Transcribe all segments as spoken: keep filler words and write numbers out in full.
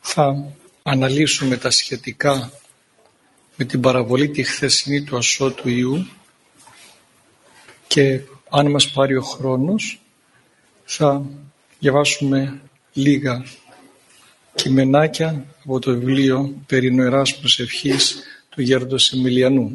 Θα αναλύσουμε τα σχετικά με την παραβολή τη χθεσινή του Ασώτου Ιού και αν μας πάρει ο χρόνος θα διαβάσουμε λίγα κειμενάκια από το βιβλίο περί νοεράς προσευχής του Γέροντος Εμιλιανού.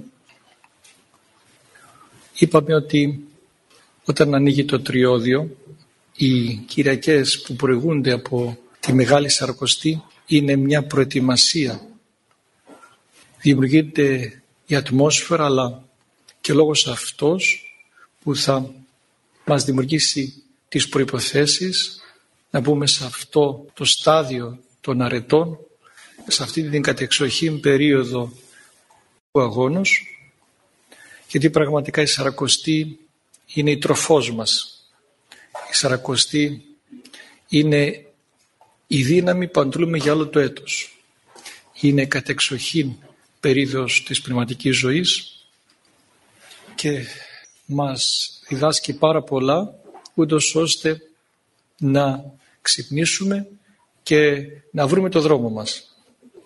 Είπαμε ότι όταν ανοίγει το τριώδιο, οι Κυριακές που προηγούνται από τη Μεγάλη Σαρακοστή είναι μια προετοιμασία. Δημιουργείται η ατμόσφαιρα, αλλά και λόγος αυτός που θα μας δημιουργήσει τις προϋποθέσεις να μπούμε σε αυτό το στάδιο των αρετών, σε αυτή την κατεξοχήν περίοδο του αγώνος, γιατί πραγματικά η Σαρακοστή είναι η τροφός μας. Η Σαρακοστή είναι η δύναμη που αντλούμε για όλο το έτος. Είναι κατεξοχήν περίοδος της πνευματικής ζωής και μας διδάσκει πάρα πολλά, ούτως ώστε να ξυπνήσουμε και να βρούμε το δρόμο μας.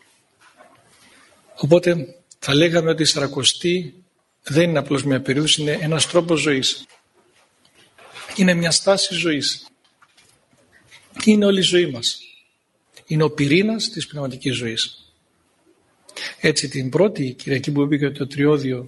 Οπότε θα λέγαμε ότι η Σαρακοστή δεν είναι απλώς μια περίοδος, είναι ένας τρόπος ζωής. Είναι μια στάση ζωής. Είναι όλη η ζωή μας. Είναι ο πυρήνας της πνευματικής ζωής. Έτσι την πρώτη Κυριακή που μπήκε το τριώδιο,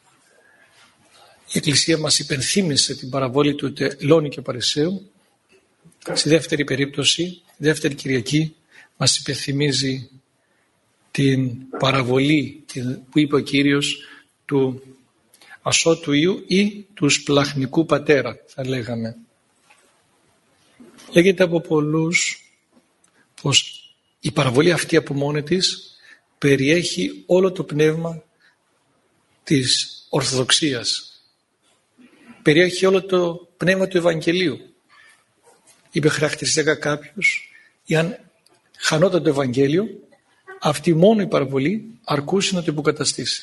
η Εκκλησία μας υπενθύμησε την παραβόλη του τελώνη και Παρισαίου. Στη δεύτερη περίπτωση, δεύτερη Κυριακή, μας υπενθυμίζει την παραβολή που είπε ο Κύριος του Ασώτου Ιού ή του σπλαχνικού πατέρα, θα λέγαμε. Λέγεται από πολλούς πως η παραβολή αυτή από μόνη της περιέχει όλο το πνεύμα της Ορθοδοξίας. Περιέχει όλο το πνεύμα του Ευαγγελίου. Είπε χαρακτηριστικά κάποιος, εάν χανόταν το Ευαγγέλιο, αυτή μόνο η παραβολή αρκούσε να το υποκαταστήσει.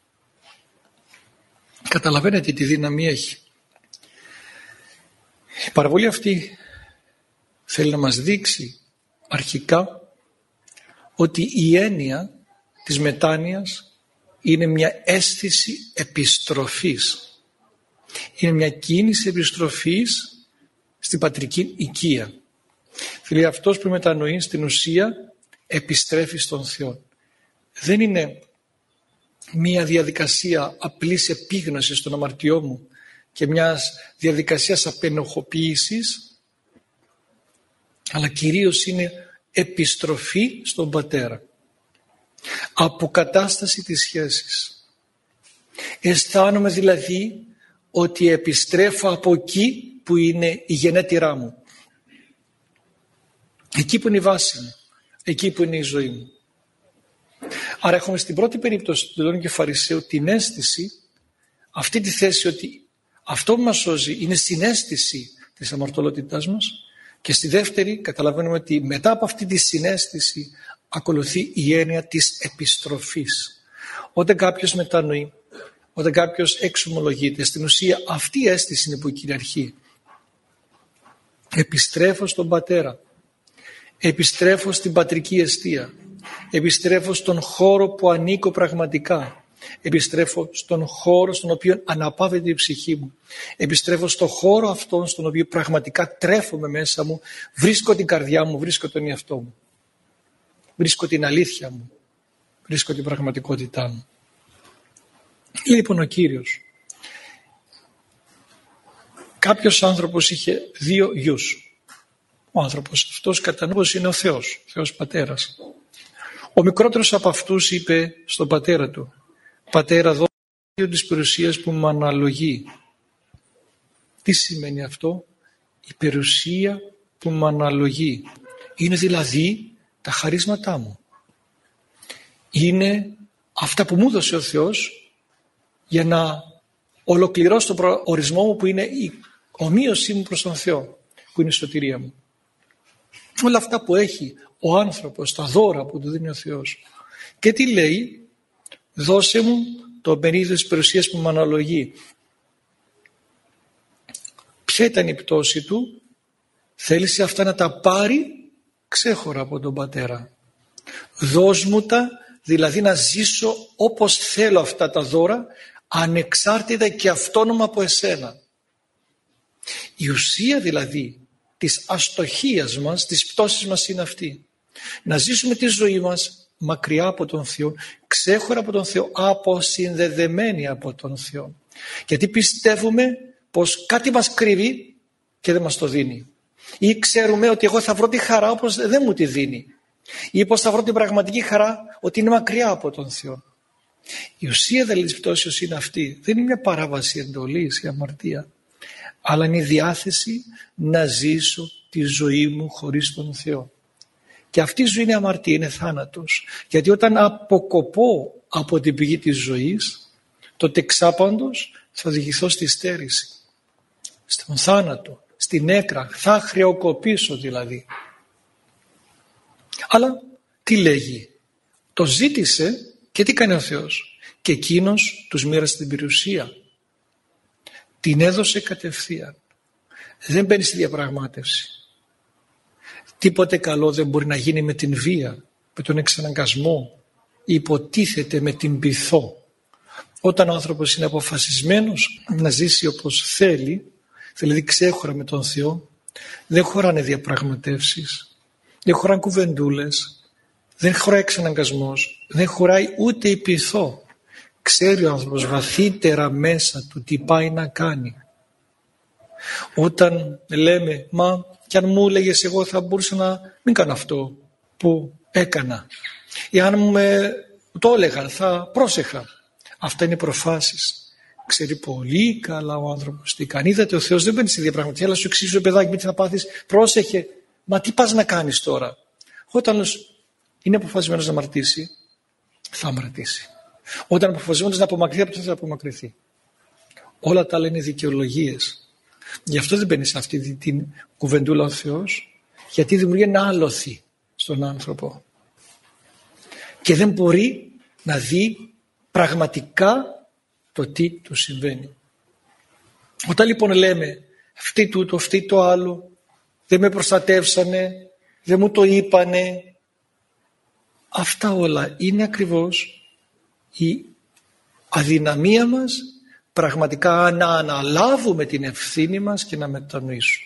Καταλαβαίνετε τι δύναμη έχει. Η παραβολή αυτή θέλει να μας δείξει αρχικά ότι η έννοια της μετάνοιας είναι μια αίσθηση επιστροφής. Είναι μια κίνηση επιστροφής στην πατρική οικία. Δηλαδή αυτός που μετανοεί στην ουσία επιστρέφει στον Θεό. Δεν είναι μια διαδικασία απλής επίγνωσης των αμαρτιών μου και μιας διαδικασίας απενοχοποίησης, αλλά κυρίως είναι επιστροφή στον Πατέρα. Αποκατάσταση της σχέσης. Αισθάνομαι δηλαδή ότι επιστρέφω από εκεί που είναι η γενέτειρά μου. Εκεί που είναι η βάση μου. Εκεί που είναι η ζωή μου. Άρα έχουμε στην πρώτη περίπτωση του τελώνου και Φαρισαίου την αίσθηση, αυτή τη θέση ότι αυτό που μας σώζει είναι συναίσθηση της αμαρτωλότητάς μας, και στη δεύτερη καταλαβαίνουμε ότι μετά από αυτή τη συναίσθηση ακολουθεί η έννοια της επιστροφής. Όταν κάποιος μετανοεί, όταν κάποιος εξομολογείται, στην ουσία αυτή η αίσθηση είναι που κυριαρχεί. Επιστρέφω στον Πατέρα. Επιστρέφω στην πατρική εστία. Επιστρέφω στον χώρο που ανήκω πραγματικά. Επιστρέφω στον χώρο στον οποίο αναπαύεται η ψυχή μου. Επιστρέφω στον χώρο αυτόν στον οποίο πραγματικά τρέφομαι μέσα μου. Βρίσκω την καρδιά μου, βρίσκω τον εαυτό μου. Βρίσκω την αλήθεια μου. Βρίσκω την πραγματικότητά μου. Λοιπόν ο Κύριος. Κάποιος άνθρωπος είχε δύο γιους. Ο άνθρωπος αυτός κατά νόμος είναι ο Θεός, ο Θεός Πατέρας. Ο μικρότερος από αυτούς είπε στον πατέρα του, «Πατέρα, δώσε μου της περιουσίας που μου αναλογεί». Τι σημαίνει αυτό? Η περιουσία που μου αναλογεί. Είναι δηλαδή τα χαρίσματά μου. Είναι αυτά που μου έδωσε ο Θεός για να ολοκληρώσω τον ορισμό μου που είναι η ομοίωσή μου προς τον Θεό, που είναι η σωτηρία μου. Όλα αυτά που έχει ο άνθρωπος, τα δώρα που του δίνει ο Θεός. Και τι λέει? Δώσε μου το μερίδιο της περιουσίας που μου αναλογεί. Ποια ήταν η πτώση του? Θέλησε αυτά να τα πάρει ξέχωρα από τον Πατέρα. Δώσ' μου τα, δηλαδή να ζήσω όπως θέλω αυτά τα δώρα, ανεξάρτητα και αυτόνομα από εσένα. Η ουσία δηλαδή της αστοχίας μας, της πτώσης μας είναι αυτή. Να ζήσουμε τη ζωή μας μακριά από τον Θεό, ξέχωρα από τον Θεό, αποσυνδεδεμένοι από τον Θεό. Γιατί πιστεύουμε πως κάτι μας κρύβει και δεν μας το δίνει. Ή ξέρουμε ότι εγώ θα βρω τη χαρά όπως δεν μου τη δίνει. Ή πως θα βρω την πραγματική χαρά ότι είναι μακριά από τον Θεό. Η ουσία δηλαδή της πτώσεως είναι αυτή. Δεν είναι μια παράβαση εντολής ή αμαρτία, αλλά είναι η διάθεση να ζήσω τη ζωή μου χωρίς τον Θεό. Και αυτή η ζωή είναι αμαρτία, είναι θάνατος. Γιατί όταν αποκοπώ από την πηγή της ζωής, τότε εξάπαντος θα οδηγηθώ στη στέρηση, στον θάνατο, στην έκρα, θα χρεοκοπήσω δηλαδή. Αλλά τι λέγει? Το ζήτησε και τι κάνει ο Θεός? Και εκείνος τους μοίρασε την περιουσία. Την έδωσε κατευθείαν. Δεν μπαίνει στη διαπραγμάτευση. Τίποτε καλό δεν μπορεί να γίνει με την βία, με τον εξαναγκασμό. Υποτίθεται με την πειθό. Όταν ο άνθρωπος είναι αποφασισμένος να ζήσει όπως θέλει, δηλαδή ξέχωρα με τον Θεό, δεν χωράνε διαπραγματεύσεις, δεν χωράνε κουβεντούλες, δεν χωράει εξαναγκασμός, δεν χωράει ούτε η πειθό. Ξέρει ο άνθρωπος βαθύτερα μέσα του τι πάει να κάνει. Όταν λέμε, μα κι αν μου έλεγες εγώ θα μπορούσα να μην κάνω αυτό που έκανα. Ή αν μου με το έλεγαν θα πρόσεχα. Αυτά είναι προφάσεις. Ξέρει πολύ καλά ο άνθρωπος τι κάνει. Είδατε, ο Θεός δεν μπαίνει στη διαπραγματεύση. Έλα σου εξηγήσω, παιδάκι, μην θα πάθεις. Πρόσεχε. Μα τι πας να κάνεις τώρα? Όταν είναι αποφασισμένος να αμαρτήσει, θα αμαρτήσει. Όταν είναι αποφασισμένος να απομακρυνθεί από το Θεό, θα απομακρυνθεί. Όλα τα άλλα είναι δικαιολογίες. Γι' αυτό δεν μπαίνει σε αυτή την κουβεντούλα ο Θεός, γιατί δημιουργεί ένα άλοθη στον άνθρωπο. Και δεν μπορεί να δει πραγματικά το τι του συμβαίνει. Όταν λοιπόν λέμε αυτοί τούτο, αυτοί το άλλο, δεν με προστατεύσανε, δεν μου το είπανε, αυτά όλα είναι ακριβώς η αδυναμία μας πραγματικά να αναλάβουμε την ευθύνη μας και να μετανοήσουμε.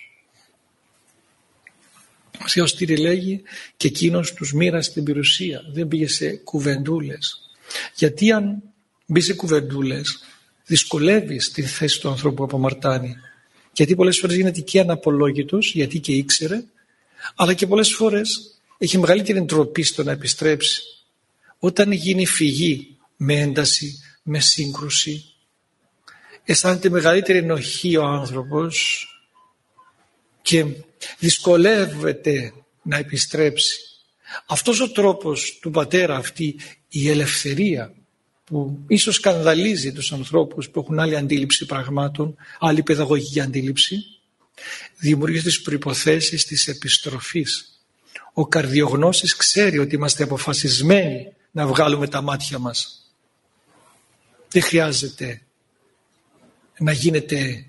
Ο Θεός τι λέγει? Και εκείνος τους μοίρασε την περιουσία. Δεν πήγε σε κουβεντούλες. Γιατί αν μπει σε κουβεντούλες δυσκολεύεις τη θέση του ανθρώπου που απομαρτάνει. Γιατί πολλές φορές γίνεται και αναπολόγητος, γιατί και ήξερε, αλλά και πολλές φορές έχει μεγαλύτερη ντροπή στο να επιστρέψει. Όταν γίνει φυγή με ένταση, με σύγκρουση, αισθάνεται μεγαλύτερη ενοχή ο άνθρωπος και δυσκολεύεται να επιστρέψει. Αυτός ο τρόπος του πατέρα, αυτή η ελευθερία που ίσως σκανδαλίζει τους ανθρώπους που έχουν άλλη αντίληψη πραγμάτων, άλλη παιδαγωγική αντίληψη, δημιουργεί τις προϋποθέσεις της επιστροφής. Ο καρδιογνώστης ξέρει ότι είμαστε αποφασισμένοι να βγάλουμε τα μάτια μας. Δεν χρειάζεται να γίνεται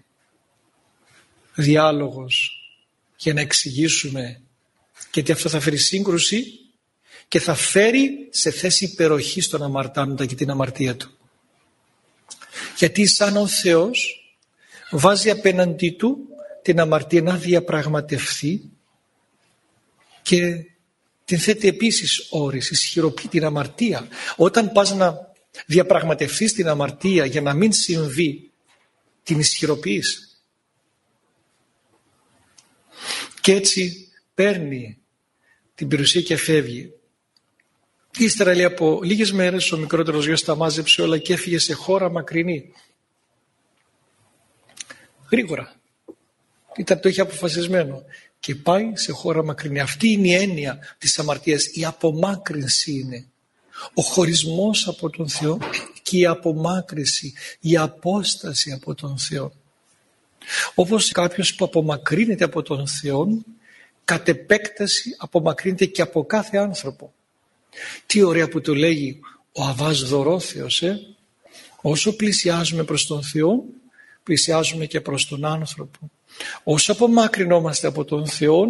διάλογος για να εξηγήσουμε, γιατί αυτό θα φέρει σύγκρουση και θα φέρει σε θέση υπεροχή στον αμαρτάνοντα και την αμαρτία του. Γιατί σαν ο Θεός βάζει απέναντί του την αμαρτία να διαπραγματευτεί και την θέτει επίσης όρις, ισχυροποιεί την αμαρτία. Όταν πας να διαπραγματευτείς την αμαρτία για να μην συμβεί, την ισχυροποιείς. Και έτσι παίρνει την περιουσία και φεύγει. Ύστερα λέει από λίγες μέρες ο μικρότερος γιος τα μάζεψε όλα και έφυγε σε χώρα μακρινή. Γρήγορα. Ήταν το είχε αποφασισμένο. Και πάει σε χώρα μακρινή. Αυτή είναι η έννοια της αμαρτίας. Η απομάκρυνση είναι. Ο χωρισμός από τον Θεό και η απομάκρυνση, η απόσταση από τον Θεό. Όπως κάποιος που απομακρύνεται από τον Θεό, κατ' επέκταση απομακρύνεται και από κάθε άνθρωπο. Τι ωραία που το λέγει ο Αββάς Δωρόθεος, ε? Όσο πλησιάζουμε προς τον Θεό, πλησιάζουμε και προς τον άνθρωπο. Όσο απομακρυνόμαστε από τον Θεό,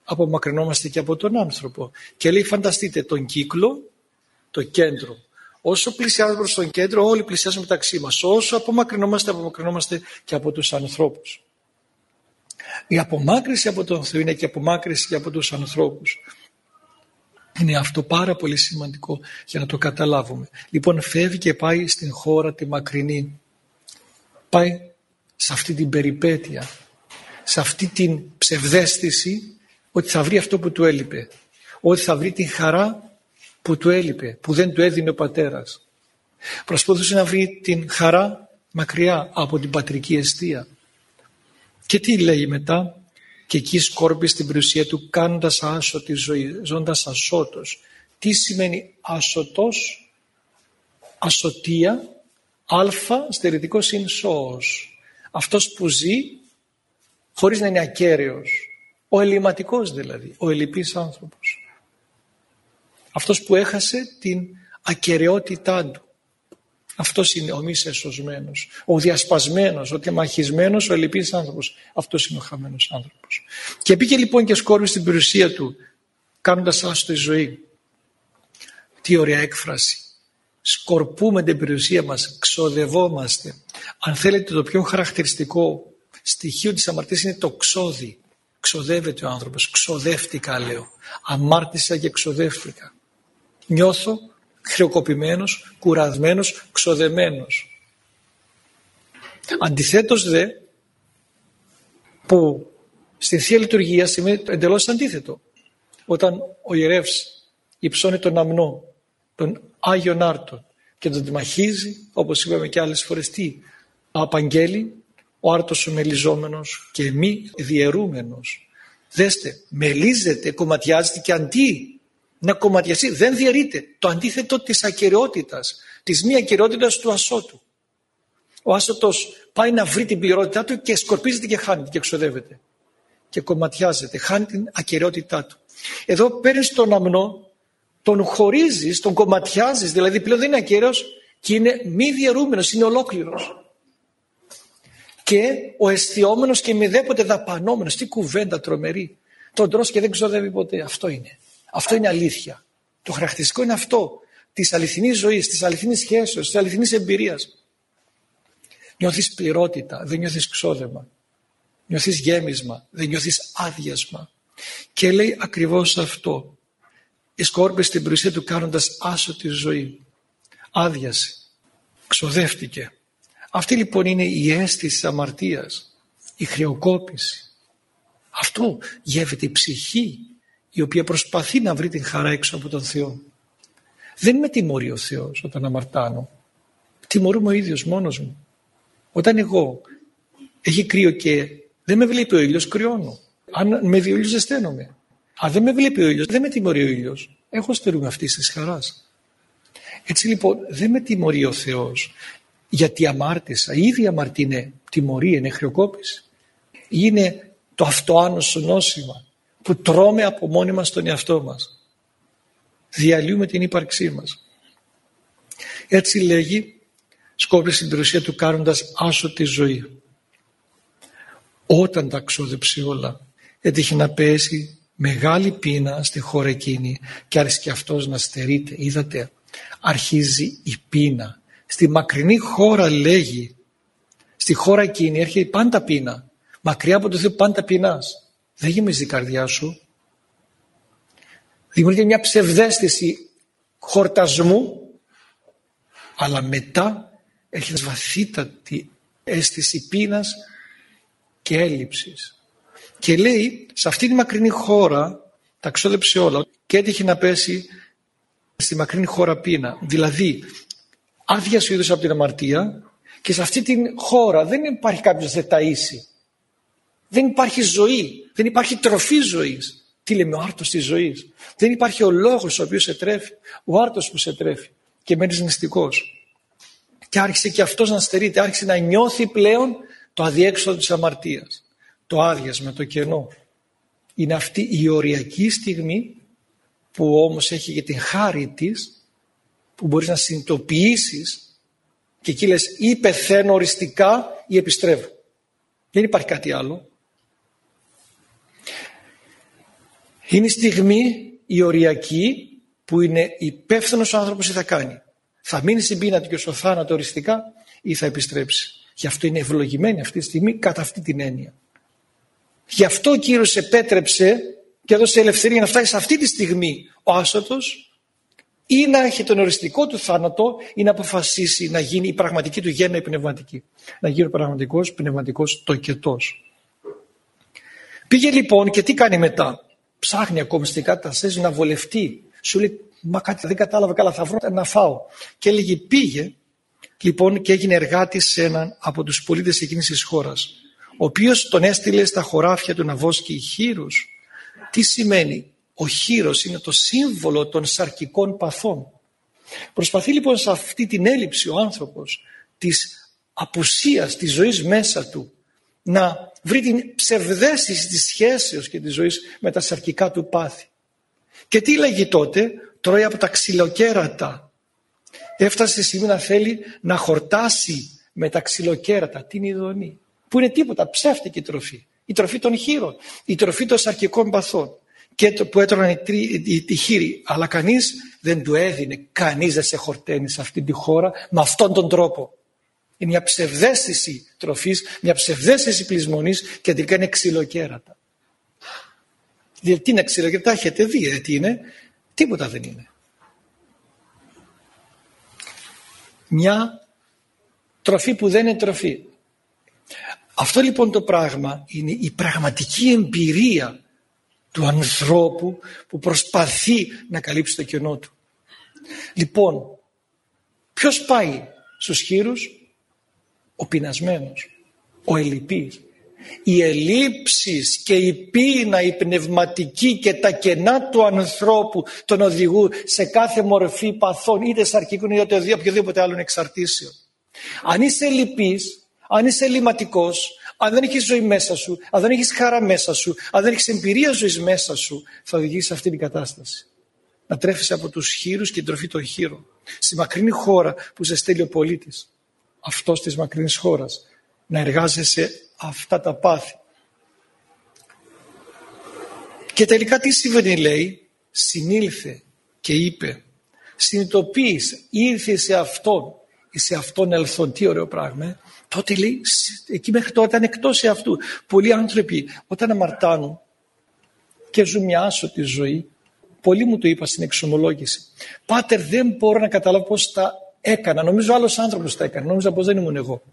απομακρυνόμαστε και από τον άνθρωπο. Και λέει, φανταστείτε τον κύκλο, το κέντρο. Όσο πλησιάζουμε προς τον κέντρο, όλοι πλησιάζουμε μεταξύ μας. Όσο απομακρυνόμαστε, απομακρυνόμαστε και από τους ανθρώπους. Η απομάκρυνση από τον Θεό είναι και η απομάκρυνση και από τους ανθρώπους. Είναι αυτό πάρα πολύ σημαντικό για να το καταλάβουμε. Λοιπόν, φεύγει και πάει στην χώρα τη μακρινή. Πάει σε αυτή την περιπέτεια, σε αυτή την ψευδαίσθηση ότι θα βρει αυτό που του έλειπε. Ότι θα βρει την χαρά που του έλειπε, που δεν του έδινε ο πατέρας. Προσπαθούσε να βρει την χαρά μακριά από την πατρική εστία. Και τι λέει μετά? Και εκεί σκόρπει στην περιουσία του κάνοντας άσωτη ζωή, ζώντας ασώτος. Τι σημαίνει ασωτός? Ασωτεία, αλφα, στερητικό συν σώος. Αυτός που ζει χωρίς να είναι ακέραιος. Ο ελληματικός δηλαδή, ο ελλειπής άνθρωπος. Αυτός που έχασε την ακεραιότητά του. Αυτός είναι ο μη εσωσμένος, ο διασπασμένος, ο τεμαχισμένος, ο ελλειπής άνθρωπος. Αυτός είναι ο χαμένος άνθρωπος. Και πήγε λοιπόν και σκόρπισε στην περιουσία του, κάνοντας άστοη ζωή. Τι ωραία έκφραση. Σκορπούμε την περιουσία μας, ξοδευόμαστε. Αν θέλετε, το πιο χαρακτηριστικό στοιχείο της αμαρτίας είναι το ξόδι. Ξοδεύεται ο άνθρωπος. Ξοδεύτηκα, λέω. Αμάρτησα και ξοδεύτηκα. Νιώθω χρεοκοπημένος, κουρασμένος, ξοδεμένος. Αντιθέτως δε, που στη Θεία Λειτουργία σημαίνει εντελώς αντίθετο. Όταν ο ιερεύς υψώνει τον αμνό, τον Άγιον Άρτον και τον τιμαχίζει, όπως είπαμε και άλλες φορές, τι απαγγέλει? Ο άρτος ο μελιζόμενος και μη διαιρούμενος. Δέστε, μελίζεται, κομματιάζεται και αντί να κομματιαστεί δεν διαιρείται. Το αντίθετο της ακεραιότητας, της μη ακεραιότητας του ασώτου. Ο άσωτος πάει να βρει την πληρότητά του και σκορπίζεται και χάνεται και εξοδεύεται. Και κομματιάζεται, χάνει την ακεραιότητά του. Εδώ παίρνεις τον αμνό, τον χωρίζεις, τον κομματιάζεις, δηλαδή πλέον δεν είναι ακέραιος και είναι μη διαιρούμενος, είναι ολόκληρος. Και ο αισθιόμενος και μηδέποτε δαπανόμενος, τι κουβέντα τρομερή. Τον τρως και δεν ξοδεύει ποτέ. Αυτό είναι. Αυτό είναι αλήθεια. Το χαρακτηριστικό είναι αυτό. Της αληθινής ζωής, της αληθινής σχέσεως, της αληθινής εμπειρίας. Νιώθεις πληρότητα, δεν νιώθεις ξόδεμα. Νιώθεις γέμισμα, δεν νιώθεις άδειασμα. Και λέει ακριβώς αυτό. Σκόρπισε την περιουσία του κάνοντας άσωτη ζωή. Άδειασε. Ξοδεύτηκε. Αυτή λοιπόν είναι η αίσθηση της αμαρτίας. Η χρεοκόπηση. Αυτό γεύεται η ψυχή, η οποία προσπαθεί να βρει την χαρά έξω από τον Θεό. Δεν με τιμωρεί ο Θεός όταν αμαρτάνω. Τιμωρούμε ο ίδιος μόνος μου. Όταν εγώ έχει κρύο και δεν με βλέπει ο ήλιος, κρυώνω. Αν με δει ο ήλιος, ζεσταίνομαι. Αν δεν με βλέπει ο ήλιος, δεν με τιμωρεί ο ήλιος. Έχω στερούμε αυτής της χαράς. Έτσι λοιπόν δεν με τιμωρεί ο Θεός γιατί αμάρτησα. Η ίδια αμαρτία είναι τιμωρία, είναι χρεοκόπηση. Είναι το αυτοάνωσο νόσημα που τρώμε από μόνοι μας τον εαυτό μας. Διαλύουμε την ύπαρξή μας. Έτσι λέγει, σκόπισε την περιουσία του κάνοντας άσωτη ζωή. Όταν τα ξόδεψε όλα, έτυχε να πέσει μεγάλη πείνα στη χώρα εκείνη και άρχισε και αυτός να στερείται. Είδατε, αρχίζει η πείνα. Στη μακρινή χώρα, λέγει, στη χώρα εκείνη έρχεται πάντα πείνα. Μακριά από το Θεό πάντα πεινάς. Δεν γεμίζει η καρδιά σου. Δημιουργείται μια ψευδαίσθηση χορτασμού, αλλά μετά έρχεται βαθύτατη αίσθηση πείνας και έλλειψης. Και λέει, σε αυτή τη μακρινή χώρα τα ξόδεψε όλα και έτυχε να πέσει στη μακρινή χώρα πείνα. Δηλαδή, άδειασε ο ίδιος από την αμαρτία και σε αυτή την χώρα δεν υπάρχει κάποιος να ταΐσει. Δεν υπάρχει ζωή, δεν υπάρχει τροφή ζωής. Τι λέμε, ο άρτος της ζωής. Δεν υπάρχει ο λόγος ο οποίος σε τρέφει, ο άρτος που σε τρέφει και μένεις νηστικός. Και άρχισε και αυτός να στερείται, άρχισε να νιώθει πλέον το αδιέξοδο της αμαρτίας. Το άδειασμα, το κενό. Είναι αυτή η οριακή στιγμή που όμως έχει και την χάρη της, που μπορείς να συνειδητοποιήσεις και εκεί λες ή πεθαίνω οριστικά ή επιστρέφω. Δεν υπάρχει κάτι άλλο. Είναι η στιγμή η οριακή που είναι υπεύθυνος ο άνθρωπος τι θα κάνει. Θα μείνει στην πείνα του και στο θάνατο οριστικά ή θα επιστρέψει. Γι' αυτό είναι ευλογημένη αυτή τη στιγμή κατά αυτή την έννοια. Γι' αυτό ο Κύριος επέτρεψε και έδωσε ελευθερία να φτάσει σε αυτή τη στιγμή ο άσωτος ή να έχει τον οριστικό του θάνατο ή να αποφασίσει να γίνει η πραγματική του γέννα η πνευματική. Να γίνει ο πραγματικός πνευματικός τοκετός. Πήγε λοιπόν και τι κάνει μετά. Ψάχνει ακόμα στην κατάσταση να βολευτεί. Σου λέει, μα κάτι δεν κατάλαβα καλά, θα βρω να φάω. Και έλεγε, πήγε λοιπόν και έγινε εργάτης σε έναν από τους πολίτες εκείνης της χώρας, ο οποίος τον έστειλε στα χωράφια του να βόσκει χείρους. Τι σημαίνει? Ο χείρος είναι το σύμβολο των σαρκικών παθών. Προσπαθεί λοιπόν σε αυτή την έλλειψη ο άνθρωπος της απουσίας της ζωής μέσα του να βρει την ψευδαίσθηση της σχέσεως και της ζωής με τα σαρκικά του πάθη. Και τι λέγει τότε? Τρώει από τα ξυλοκέρατα. Έφτασε στη στιγμή να θέλει να χορτάσει με τα ξυλοκέρατα την ειδονή, που είναι τίποτα, ψεύτικη τροφή. Η τροφή των χείρων, η τροφή των σαρκικών παθών και το που έτρωγαν οι χείροι. Αλλά κανείς δεν του έδινε, κανείς δεν σε χορταίνει σε αυτή τη χώρα με αυτόν τον τρόπο. Είναι μια ψευδαίσθηση τροφής, μια ψευδαίσθηση πλεισμονής και τελικά είναι ξυλοκέρατα. Δηλαδή τι είναι ξυλοκέρατα, έχετε δει, τι είναι? Τίποτα δεν είναι. Μια τροφή που δεν είναι τροφή. Αυτό λοιπόν το πράγμα είναι η πραγματική εμπειρία του ανθρώπου που προσπαθεί να καλύψει το κενό του. Λοιπόν, ποιος πάει στους χείρους? Ο πεινασμένος, ο ελλειπής. Οι ελλείψεις και η πείνα, η πνευματική και τα κενά του ανθρώπου τον οδηγούν σε κάθε μορφή παθών, είτε σαρκικών είτε οποιοδήποτε άλλων εξαρτήσεων. Αν είσαι ελλειπής, αν είσαι ελληματικός, αν δεν έχεις ζωή μέσα σου, αν δεν έχεις χαρά μέσα σου, αν δεν έχεις εμπειρία ζωής μέσα σου, θα οδηγήσεις σε αυτή την κατάσταση. Να τρέφεσαι από τους χείρους και την τροφή των χείρων. Στη μακρινή χώρα που σε στέλνει ο πολίτης, αυτός της μακρινής χώρας, να εργάζεσαι αυτά τα πάθη. Και τελικά τι συμβαίνει, λέει? Συνήλθε και είπε, συνειδητοποίησε, ήρθε σε αυτόν, σε αυτόν ελθόν. Τι ωραίο πράγμα. Ε? Τότε λέει, εκεί μέχρι τώρα ήταν εκτός αυτού. Πολλοί άνθρωποι όταν αμαρτάνουν και ζουν μια άσωτη ζωή, πολλοί μου το είπα στην εξομολόγηση. Πάτερ, δεν μπορώ να καταλάβω πώς τα έκανα. Νομίζω άλλος άνθρωπος τα έκανε. Νόμιζα πως δεν ήμουν εγώ.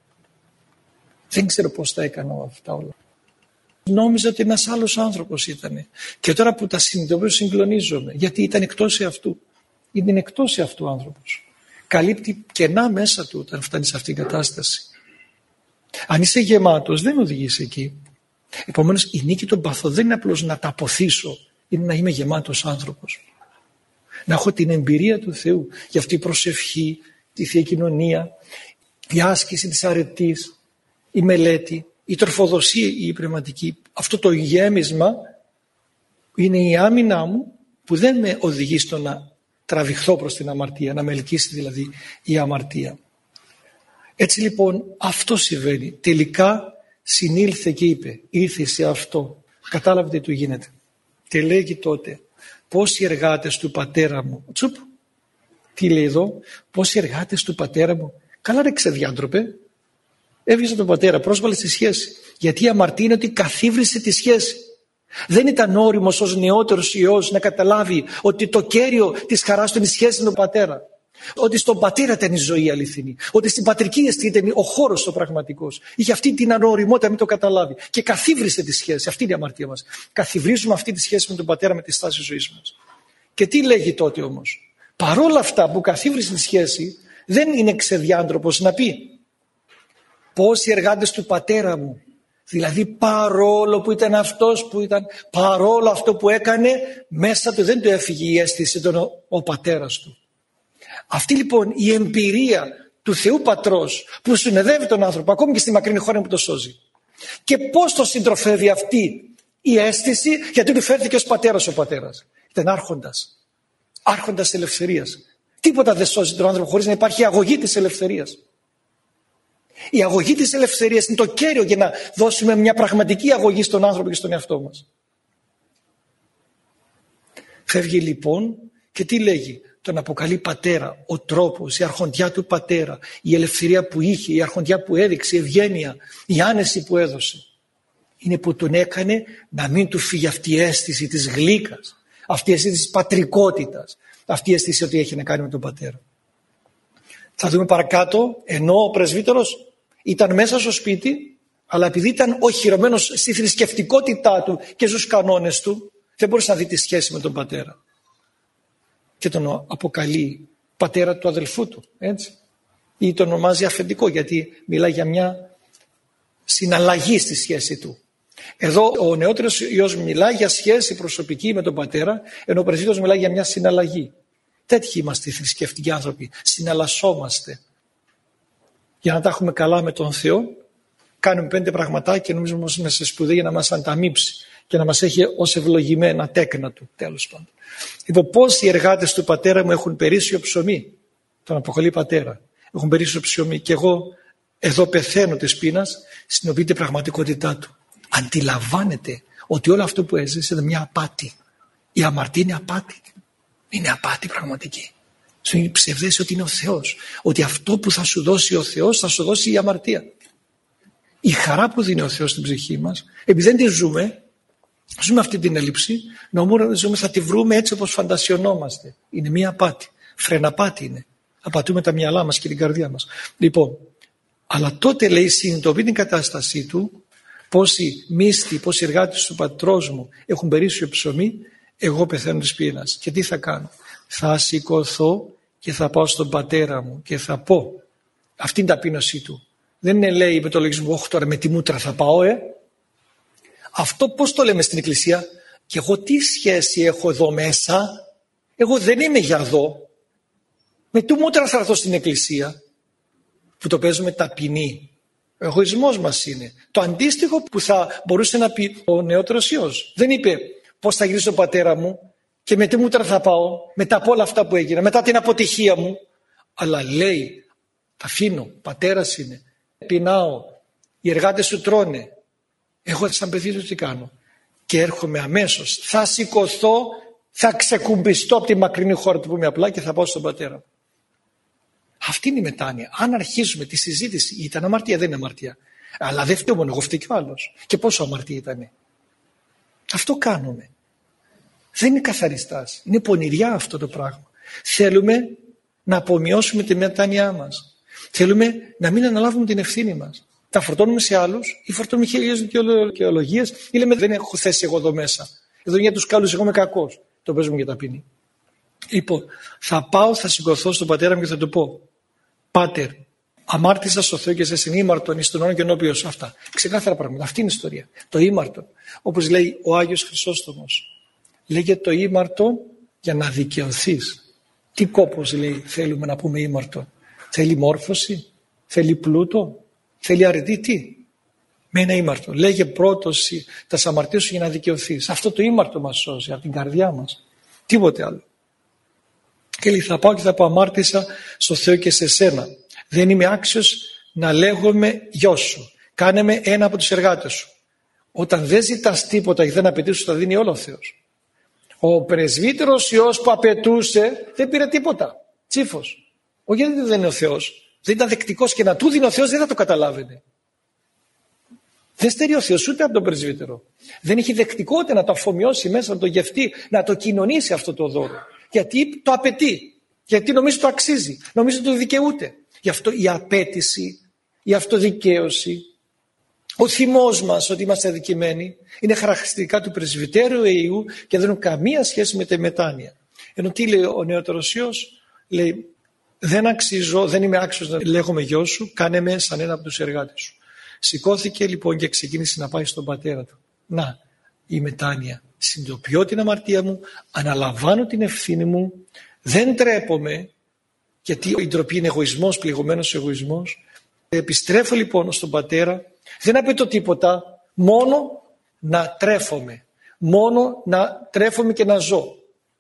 Δεν ξέρω πώς τα έκανα αυτά όλα. Νόμιζα ότι ένας άλλος άνθρωπος ήταν. Και τώρα που τα συνειδητοποιώ συγκλονίζομαι. Γιατί ήταν εκτός αυτού. Είναι εκτός αυτού ο άνθρωπος. Καλύπτει κενά μέσα του όταν φτάνει σε αυτήν την κατάσταση. Αν είσαι γεμάτος δεν οδηγείς εκεί. Επομένως η νίκη των παθών δεν είναι απλώς να τα αποθήσω. Είναι να είμαι γεμάτος άνθρωπος. Να έχω την εμπειρία του Θεού. Γι' αυτή η προσευχή, τη Θεία Κοινωνία, η άσκηση της αρετής, η μελέτη, η τροφοδοσία, η πνευματική. Αυτό το γέμισμα είναι η άμυνά μου που δεν με οδηγεί στο να τραβηχθώ προς την αμαρτία, να με ελκύσει δηλαδή η αμαρτία. Έτσι λοιπόν αυτό συμβαίνει. Τελικά συνήλθε και είπε, ήρθε σε αυτό. Κατάλαβε τι του γίνεται. Και λέγει τότε, πόσοι εργάτες του πατέρα μου, τσουπ, τι λέει εδώ, πόσοι εργάτες του πατέρα μου, καλά ρε ξεδιάντροπε, έβγαζε τον πατέρα, πρόσβαλε στη σχέση. Γιατί η αμαρτία είναι ότι καθίβρισε τη σχέση. Δεν ήταν όριμος ως νεότερος ιός να καταλάβει ότι το κέριο της χαράς του είναι η σχέση με τον πατέρα. Ότι στον πατέρα ήταν η ζωή αληθινή. Ότι στην πατρική αιστεία ήταν ο χώρος το πραγματικός. Είχε αυτή την ανοριμότητα, μην το καταλάβει. Και καθίβρισε τη σχέση. Αυτή είναι η αμαρτία μας. Καθιβρίζουμε αυτή τη σχέση με τον πατέρα με τη στάση ζωής μας. Και τι λέγει τότε όμως? Παρόλα αυτά που καθίβρισε τη σχέση, δεν είναι ξεδιάντροπος να πει πόσοι εργάτες του πατέρα μου. Δηλαδή παρόλο που ήταν αυτός που ήταν, παρόλο αυτό που έκανε, μέσα του δεν του έφυγε η αίσθηση τον ο, ο πατέρας του. Αυτή λοιπόν η εμπειρία του Θεού Πατρός που συνοδεύει τον άνθρωπο ακόμη και στη μακρινή χώρα που το σώζει. Και πώς το συντροφεύει αυτή η αίσθηση? Γιατί του φέρθηκε ως πατέρας ο πατέρας. Ήταν άρχοντας. Άρχοντας ελευθερίας. Τίποτα δεν σώζει τον άνθρωπο χωρίς να υπάρχει η αγωγή της ελευθερίας. Η αγωγή της ελευθερίας είναι το κέριο για να δώσουμε μια πραγματική αγωγή στον άνθρωπο και στον εαυτό μας. Φεύγει λοιπόν και τι λέγει? Τον αποκαλεί πατέρα, ο τρόπος, η αρχοντιά του πατέρα, η ελευθερία που είχε, η αρχοντιά που έδειξε, η ευγένεια, η άνεση που έδωσε. Είναι που τον έκανε να μην του φύγει αυτή η αίσθηση της γλύκας, αυτή η αίσθηση της πατρικότητας, αυτή η αίσθηση ότι έχει να κάνει με τον πατέρα. Θα δούμε παρακάτω, ενώ ο πρεσβύτερος ήταν μέσα στο σπίτι, αλλά επειδή ήταν οχυρωμένος στη θρησκευτικότητά του και στους κανόνες του, δεν μπορούσε να δει τη σχέση με τον πατέρα. Και τον αποκαλεί πατέρα του αδελφού του, έτσι. Ή τον ονομάζει αφεντικό, γιατί μιλάει για μια συναλλαγή στη σχέση του. Εδώ ο νεότερος Υιός μιλάει για σχέση προσωπική με τον πατέρα, ενώ ο πρεσβύτερος μιλάει για μια συναλλαγή. Τέτοιοι είμαστε οι θρησκευτικοί άνθρωποι. Συναλλασσόμαστε. Για να τα έχουμε καλά με τον Θεό, κάνουμε πέντε πραγματάκια και νομίζουμε πως είμαστε σπουδαίοι για να μας ανταμείψει και να μας έχει ως ευλογημένα τέκνα του, τέλος πάντων. Λοιπόν, πώς οι εργάτες του πατέρα μου έχουν περίσσιο ψωμί, τον αποκαλεί πατέρα, έχουν περίσσιο ψωμί και εγώ εδώ πεθαίνω της πείνας, συνοποιείται η πραγματικότητά του. Αντιλαμβάνεται ότι όλο αυτό που έζησε είναι μια απάτη. Η αμαρτία είναι απάτη. Είναι απάτη πραγματική. Σου ψευδέσει ότι είναι ο Θεός. Ότι αυτό που θα σου δώσει ο Θεός θα σου δώσει η αμαρτία. Η χαρά που δίνει ο Θεός στην ψυχή μας, επειδή δεν τη ζούμε, ζούμε αυτή την έλλειψη, νομίζουμε ότι ζούμε, θα τη βρούμε έτσι όπως φαντασιωνόμαστε. Είναι μια απάτη. Φρεναπάτη είναι. Απατούμε τα μυαλά μας και την καρδιά μας. Λοιπόν, αλλά τότε λέει συνειδητοποιεί την κατάστασή του, πόσοι μύστοι, πόσοι εργάτες του πατρός μου έχουν περίσσιο ψωμί, εγώ πεθαίνω της πείνας. Και τι θα κάνω? Θα σηκωθώ και θα πάω στον πατέρα μου και θα πω. Αυτή είναι η ταπείνωσή του. Δεν είναι, λέει με το λογισμό, όχι τώρα με τη μούτρα θα πάω, ε. Αυτό πώς το λέμε στην εκκλησία? Και εγώ τι σχέση έχω εδώ μέσα? Εγώ δεν είμαι για εδώ. Με τη μούτρα θα έρθω στην εκκλησία. Που το παίζουμε ταπεινή. Ο εγωισμός μας είναι. Το αντίστοιχο που θα μπορούσε να πει ο νεότερος Υιός. Δεν είπε πώς θα γυρίσω στον πατέρα μου και με τι μούτρα θα πάω μετά από όλα αυτά που έγινα, μετά την αποτυχία μου. Αλλά λέει, τα αφήνω, πατέρας είναι, πεινάω, οι εργάτες σου τρώνε. Εγώ σαν παιδί του τι κάνω? Και έρχομαι αμέσως, θα σηκωθώ, θα ξεκουμπιστώ από τη μακρινή χώρα του που είμαι απλά και θα πάω στον πατέρα. Αυτή είναι η μετάνοια. Αν αρχίζουμε τη συζήτηση, ήταν αμαρτία, δεν είναι αμαρτία. Αλλά δεν φταίω μόνο εγώ, φταίει κι ο άλλος. Και πόσο αμαρτία ήτανε. Αυτό κάνουμε. Δεν είναι καθαριστάς. Είναι πονηριά αυτό το πράγμα. Θέλουμε να απομειώσουμε τη μετάνοιά μας. Θέλουμε να μην αναλάβουμε την ευθύνη μας. Τα φορτώνουμε σε άλλους ή φορτώνουμε χίλιες δικαιολογίες ή λέμε δεν έχω θέση εγώ εδώ μέσα. Εδώ για τους καλούς εγώ είμαι κακός. Το παίζουμε για ταπεινή. Λοιπόν, θα πάω, θα σηκωθώ στον πατέρα μου και θα του πω, Πάτερ, αμάρτησα στο Θεό και σε συνήμαρτον εις τον όνο και ενώπιος σου. Αυτά. Ξεκάθαρα πράγματα. Αυτή είναι η ιστορία. Το ήμαρτον. Όπως λέει ο Άγιος Χρυσόστομος. Λέγεται το ήμαρτον για να δικαιωθείς. Τι κόπος λέει θέλουμε να πούμε ήμαρτον? Θέλει μόρφωση, θέλει πλούτο, θέλει αρετή, τι? Με ένα ήμαρτο. Λέγε πρώτος τα αμαρτίες σου για να δικαιωθείς. Αυτό το ήμαρτο μας σώζει από την καρδιά μας. Τίποτε άλλο. Και λέει θα πάω και θα πω αμάρτησα στο Θεό και σε σένα. Δεν είμαι άξιος να λέγομαι γιος σου. Κάνε με ένα από τους εργάτες σου. Όταν δεν ζητάς τίποτα και δεν απαιτείς σου, τα δίνει όλο ο Θεός. Ο πρεσβύτερος Υιός που απαιτούσε δεν πήρε τίποτα. Τσίφος. Όχι γιατί δεν είναι ο Θεός. Δεν ήταν δεκτικός και να του δίνει ο Θεός δεν θα το καταλάβαινε. Δεν στερεί ο Θεός ούτε από τον πρεσβύτερο. Δεν έχει δεκτικότητα να το αφομοιώσει μέσα, να το γευτεί, να το κοινωνήσει αυτό το δώρο. Γιατί το απαιτεί. Γιατί νομίζει το αξίζει. Νομίζει το δικαιούται. Γι' αυτό η απέτηση, η αυτοδικαίωση, ο θυμός μας ότι είμαστε αδικημένοι είναι χαρακτηριστικά του πρεσβυτέρου Ιού και δεν έχουν καμία σχέση με τη μετάνοια. Ενώ τι λέει ο νεότερος Υιός? Λέει δεν αξίζω, δεν είμαι άξιος να λέγομαι γιος σου, κάνε με σαν ένα από τους εργάτες σου. Σηκώθηκε λοιπόν και ξεκίνησε να πάει στον πατέρα του. Να, η μετάνοια. Συνειδητοποιώ την αμαρτία μου, αναλαμβάνω την ευθύνη μου, δεν τρέπομαι, γιατί η ντροπή είναι εγωισμός, πληγωμένος εγωισμός. Επιστρέφω λοιπόν στον πατέρα, δεν απαιτώ τίποτα, μόνο να τρέφομαι, μόνο να τρέφομαι και να ζω.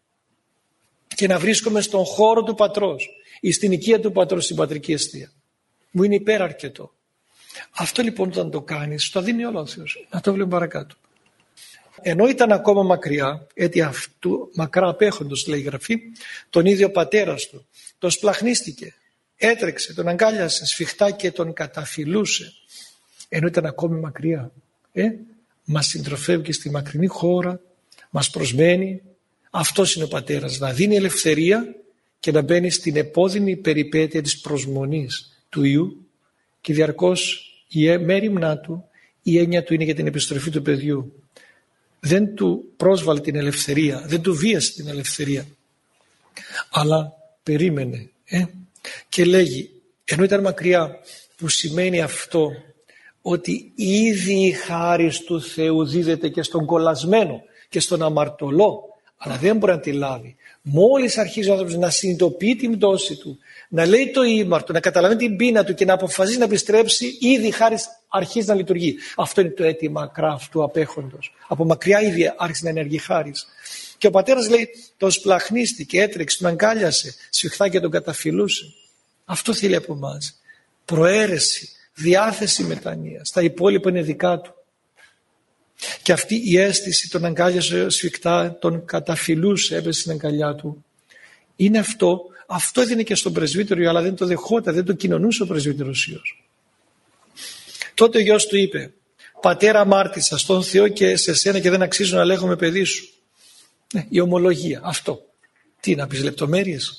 Και να βρίσκομαι στον χώρο του πατρός ή στην οικία του πατρός, στην πατρική εστία. Μου είναι υπεραρκετό. Αυτό λοιπόν όταν το κάνεις, το δίνει όλο ο Θεός. Να το βλέπουμε παρακάτω. ενώ ήταν ακόμα μακριά, έτσι αυτού μακρά απέχοντος λέει η Γραφή, τον ίδιο πατέρας του, τον σπλαχνίστηκε, έτρεξε, τον αγκάλιασε σφιχτά και τον καταφυλούσε, ενώ ήταν ακόμη μακριά. Ε, μας συντροφεύει και στη μακρινή χώρα, μας προσμένει. Αυτός είναι ο πατέρας, να δίνει ελευθερία και να μπαίνει στην επώδυνη περιπέτεια της προσμονής του Υιού και διαρκώς η μέριμνά του, η έννοια του είναι για την επιστροφή του παιδιού. Δεν του πρόσβαλε την ελευθερία, δεν του βίασε την ελευθερία, αλλά περίμενε. Ε? Και λέγει, ενώ ήταν μακριά, που σημαίνει αυτό ότι ήδη η χάρις του Θεού δίδεται και στον κολλασμένο και στον αμαρτωλό, αλλά δεν μπορεί να τη λάβει. Μόλις αρχίζει ο άνθρωπος να συνειδητοποιεί την πτώση του, να λέει το ήμαρτο, να καταλαβαίνει την πείνα του και να αποφασίζει να επιστρέψει, ήδη η χάρις αρχίζει να λειτουργεί. Αυτό είναι το αίτημα μακρά αυτού απέχοντος. Από μακριά ήδη άρχισε να ενεργεί χάρις. Και ο πατέρας λέει, τον σπλαχνίστηκε, έτρεξε, τον αγκάλιασε, σφιχτά και τον καταφυλούσε. Αυτό θέλει από εμάς. Προαίρεση, διάθεση μετανοίας. Τα υπόλοιπα είναι δικά του. Και αυτή η αίσθηση τον αγκάλιασε σφιχτά, τον καταφυλούσε, έπεσε στην αγκαλιά του. Είναι αυτό, αυτό έδινε και στον πρεσβύτερο, αλλά δεν το δεχόταν, δεν το κοινωνούσε ο πρεσβύτερος Υιός. Τότε ο γιος του είπε, πατέρα αμάρτησα στον Θεό και σε σένα και δεν αξίζω να λέγομαι παιδί σου. Ναι, η ομολογία, αυτό. Τι να πεις, λεπτομέρειες.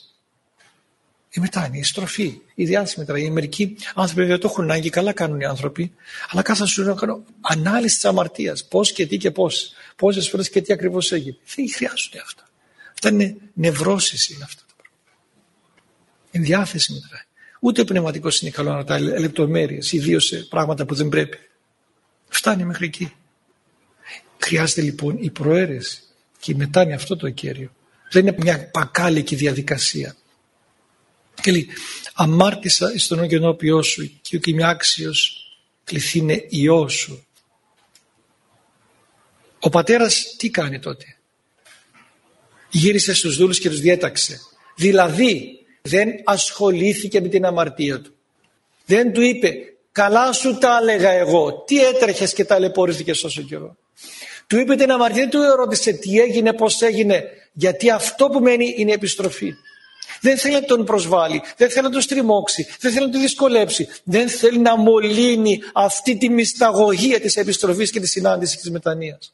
Η μετάνοια, η στροφή, η διάθεση μετράει. Μερικοί άνθρωποι δεν το έχουν ανάγκη, καλά κάνουν οι άνθρωποι, αλλά κάθε σου να κάνω ανάλυση της αμαρτίας. Πώς και τι και πώς. Πόσες φορές και τι ακριβώς έγινε. Δεν χρειάζονται αυτά. Αυτά είναι νευρώσεις, είναι αυτά τα πράγματα. Η διάθεση μετράει. Ούτε ο πνευματικός είναι καλό να ρωτάει λεπτομέρειες, ιδίως σε πράγματα που δεν πρέπει. Φτάνει μέχρι εκεί. Χρειάζεται λοιπόν η προαίρεση και η μετάνοια, αυτό το κέριο. Δεν είναι μια πακάλικη διαδικασία. Και λέει, αμάρτησα εις τον ενώπιό σου και ο κοιμιάξιος κληθήνε Υιός σου. Ο πατέρας τι κάνει τότε? Γύρισε στους δούλους και τους διέταξε. Δηλαδή δεν ασχολήθηκε με την αμαρτία του. Δεν του είπε, καλά σου τα έλεγα εγώ, τι έτρεχες και ταλαιπωρήθηκες τόσο καιρό. Του είπε την αμαρτία, δεν του ερώτησε τι έγινε, πώς έγινε, γιατί αυτό που μένει είναι η επιστροφή. Δεν θέλει να τον προσβάλλει, δεν θέλει να τον στριμώξει, δεν θέλει να τον δυσκολέψει, δεν θέλει να μολύνει αυτή τη μυσταγωγία της επιστροφής και της συνάντησης και της μετανοίας.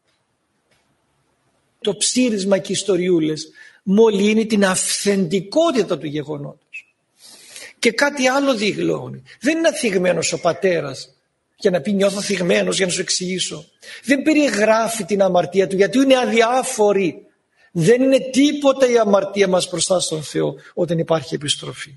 Το ψήρισμα και οι ιστοριούλες μολύνει την αυθεντικότητα του γεγονότος. Και κάτι άλλο δηλώνει. Δεν είναι θυγμένος ο πατέρας για να πει νιώθω θυγμένος, για να σου εξηγήσω. Δεν περιγράφει την αμαρτία του γιατί είναι αδιάφορη. Δεν είναι τίποτα η αμαρτία μας μπροστά στον Θεό όταν υπάρχει επιστροφή.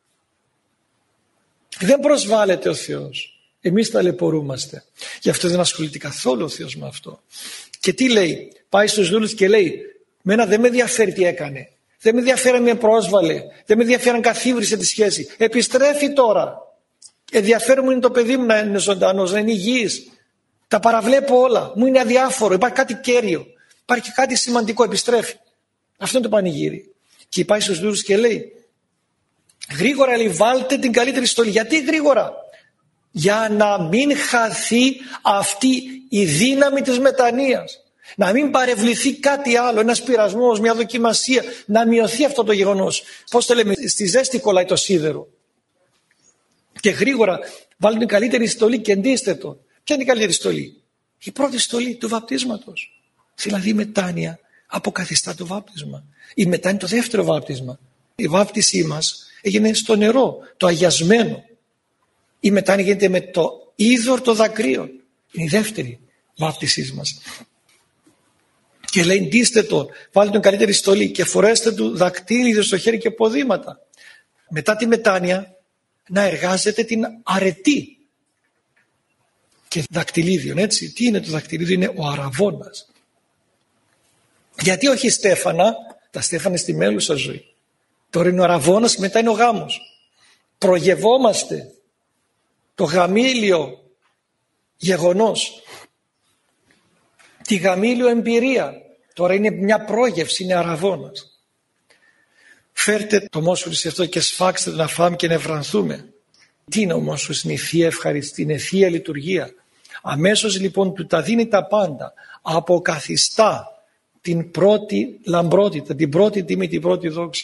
Δεν προσβάλλεται ο Θεός. Εμείς ταλαιπωρούμαστε. Γι' αυτό δεν ασχολείται καθόλου ο Θεός με αυτό. Και τι λέει? Πάει στους δούλους και λέει, μένα δεν με ενδιαφέρει τι έκανε. Δεν με ενδιαφέρει αν με πρόσβαλε. Δεν με ενδιαφέρει αν καθίβρισε τη σχέση. Επιστρέφει τώρα. Ενδιαφέρον μου είναι το παιδί μου να είναι ζωντανός, να είναι υγιής. Τα παραβλέπω όλα. Μου είναι αδιάφορο. Υπάρχει κάτι κέριο. Υπάρχει κάτι σημαντικό. Επιστρέφει. Αυτό είναι το πανηγύρι. Και πάει στους δούλους και λέει, γρήγορα λέει, βάλτε την καλύτερη στολή. Γιατί γρήγορα? Για να μην χαθεί αυτή η δύναμη της μετανοίας. Να μην παρευληθεί κάτι άλλο, ένας πειρασμός, μια δοκιμασία, να μειωθεί αυτό το γεγονός. Πώς το λέμε, στη ζέστη κολλάει το σίδερο. Και γρήγορα βάλτε την καλύτερη στολή και εντύστε το. Ποια είναι η καλύτερη στολή? Η πρώτη στολή του βαπτίσματος. Δηλαδή η μετάνοια αποκαθιστά το βάπτισμα. Η μετάνοια είναι το δεύτερο βάπτισμα. Η βάπτισή μας έγινε στο νερό, το αγιασμένο. Η μετάνοια γίνεται με το είδωρ των δακρύων. Είναι η δεύτερη βάπτισή μας. Και λέει ντύστε τον, βάλτε τον καλύτερη στολή και φορέστε του δακτύλιδες στο χέρι και ποδήματα. Μετά τη μετάνοια να εργάζεται την αρετή. Και δακτυλίδιον, έτσι. Τι είναι το δακτυλίδιο? Είναι ο αραβώνας. Γιατί όχι στέφανα? Τα στέφανα στη μέλουσα ζωή. Τώρα είναι ο αραβώνας και μετά είναι ο γάμος. Προγευόμαστε το γαμήλιο γεγονός, τη γαμήλιο εμπειρία. Τώρα είναι μια πρόγευση, είναι αραβώνας. Φέρτε το μόσχουρι σε αυτό και σφάξτε το να φάμε και να ευρανθούμε. Τι είναι ο μόσχουρις? Είναι η θεία ευχαριστή, είναι η θεία λειτουργία. Αμέσως λοιπόν του τα δίνει τα πάντα, αποκαθιστά την πρώτη λαμπρότητα, την πρώτη τιμή, την πρώτη δόξη.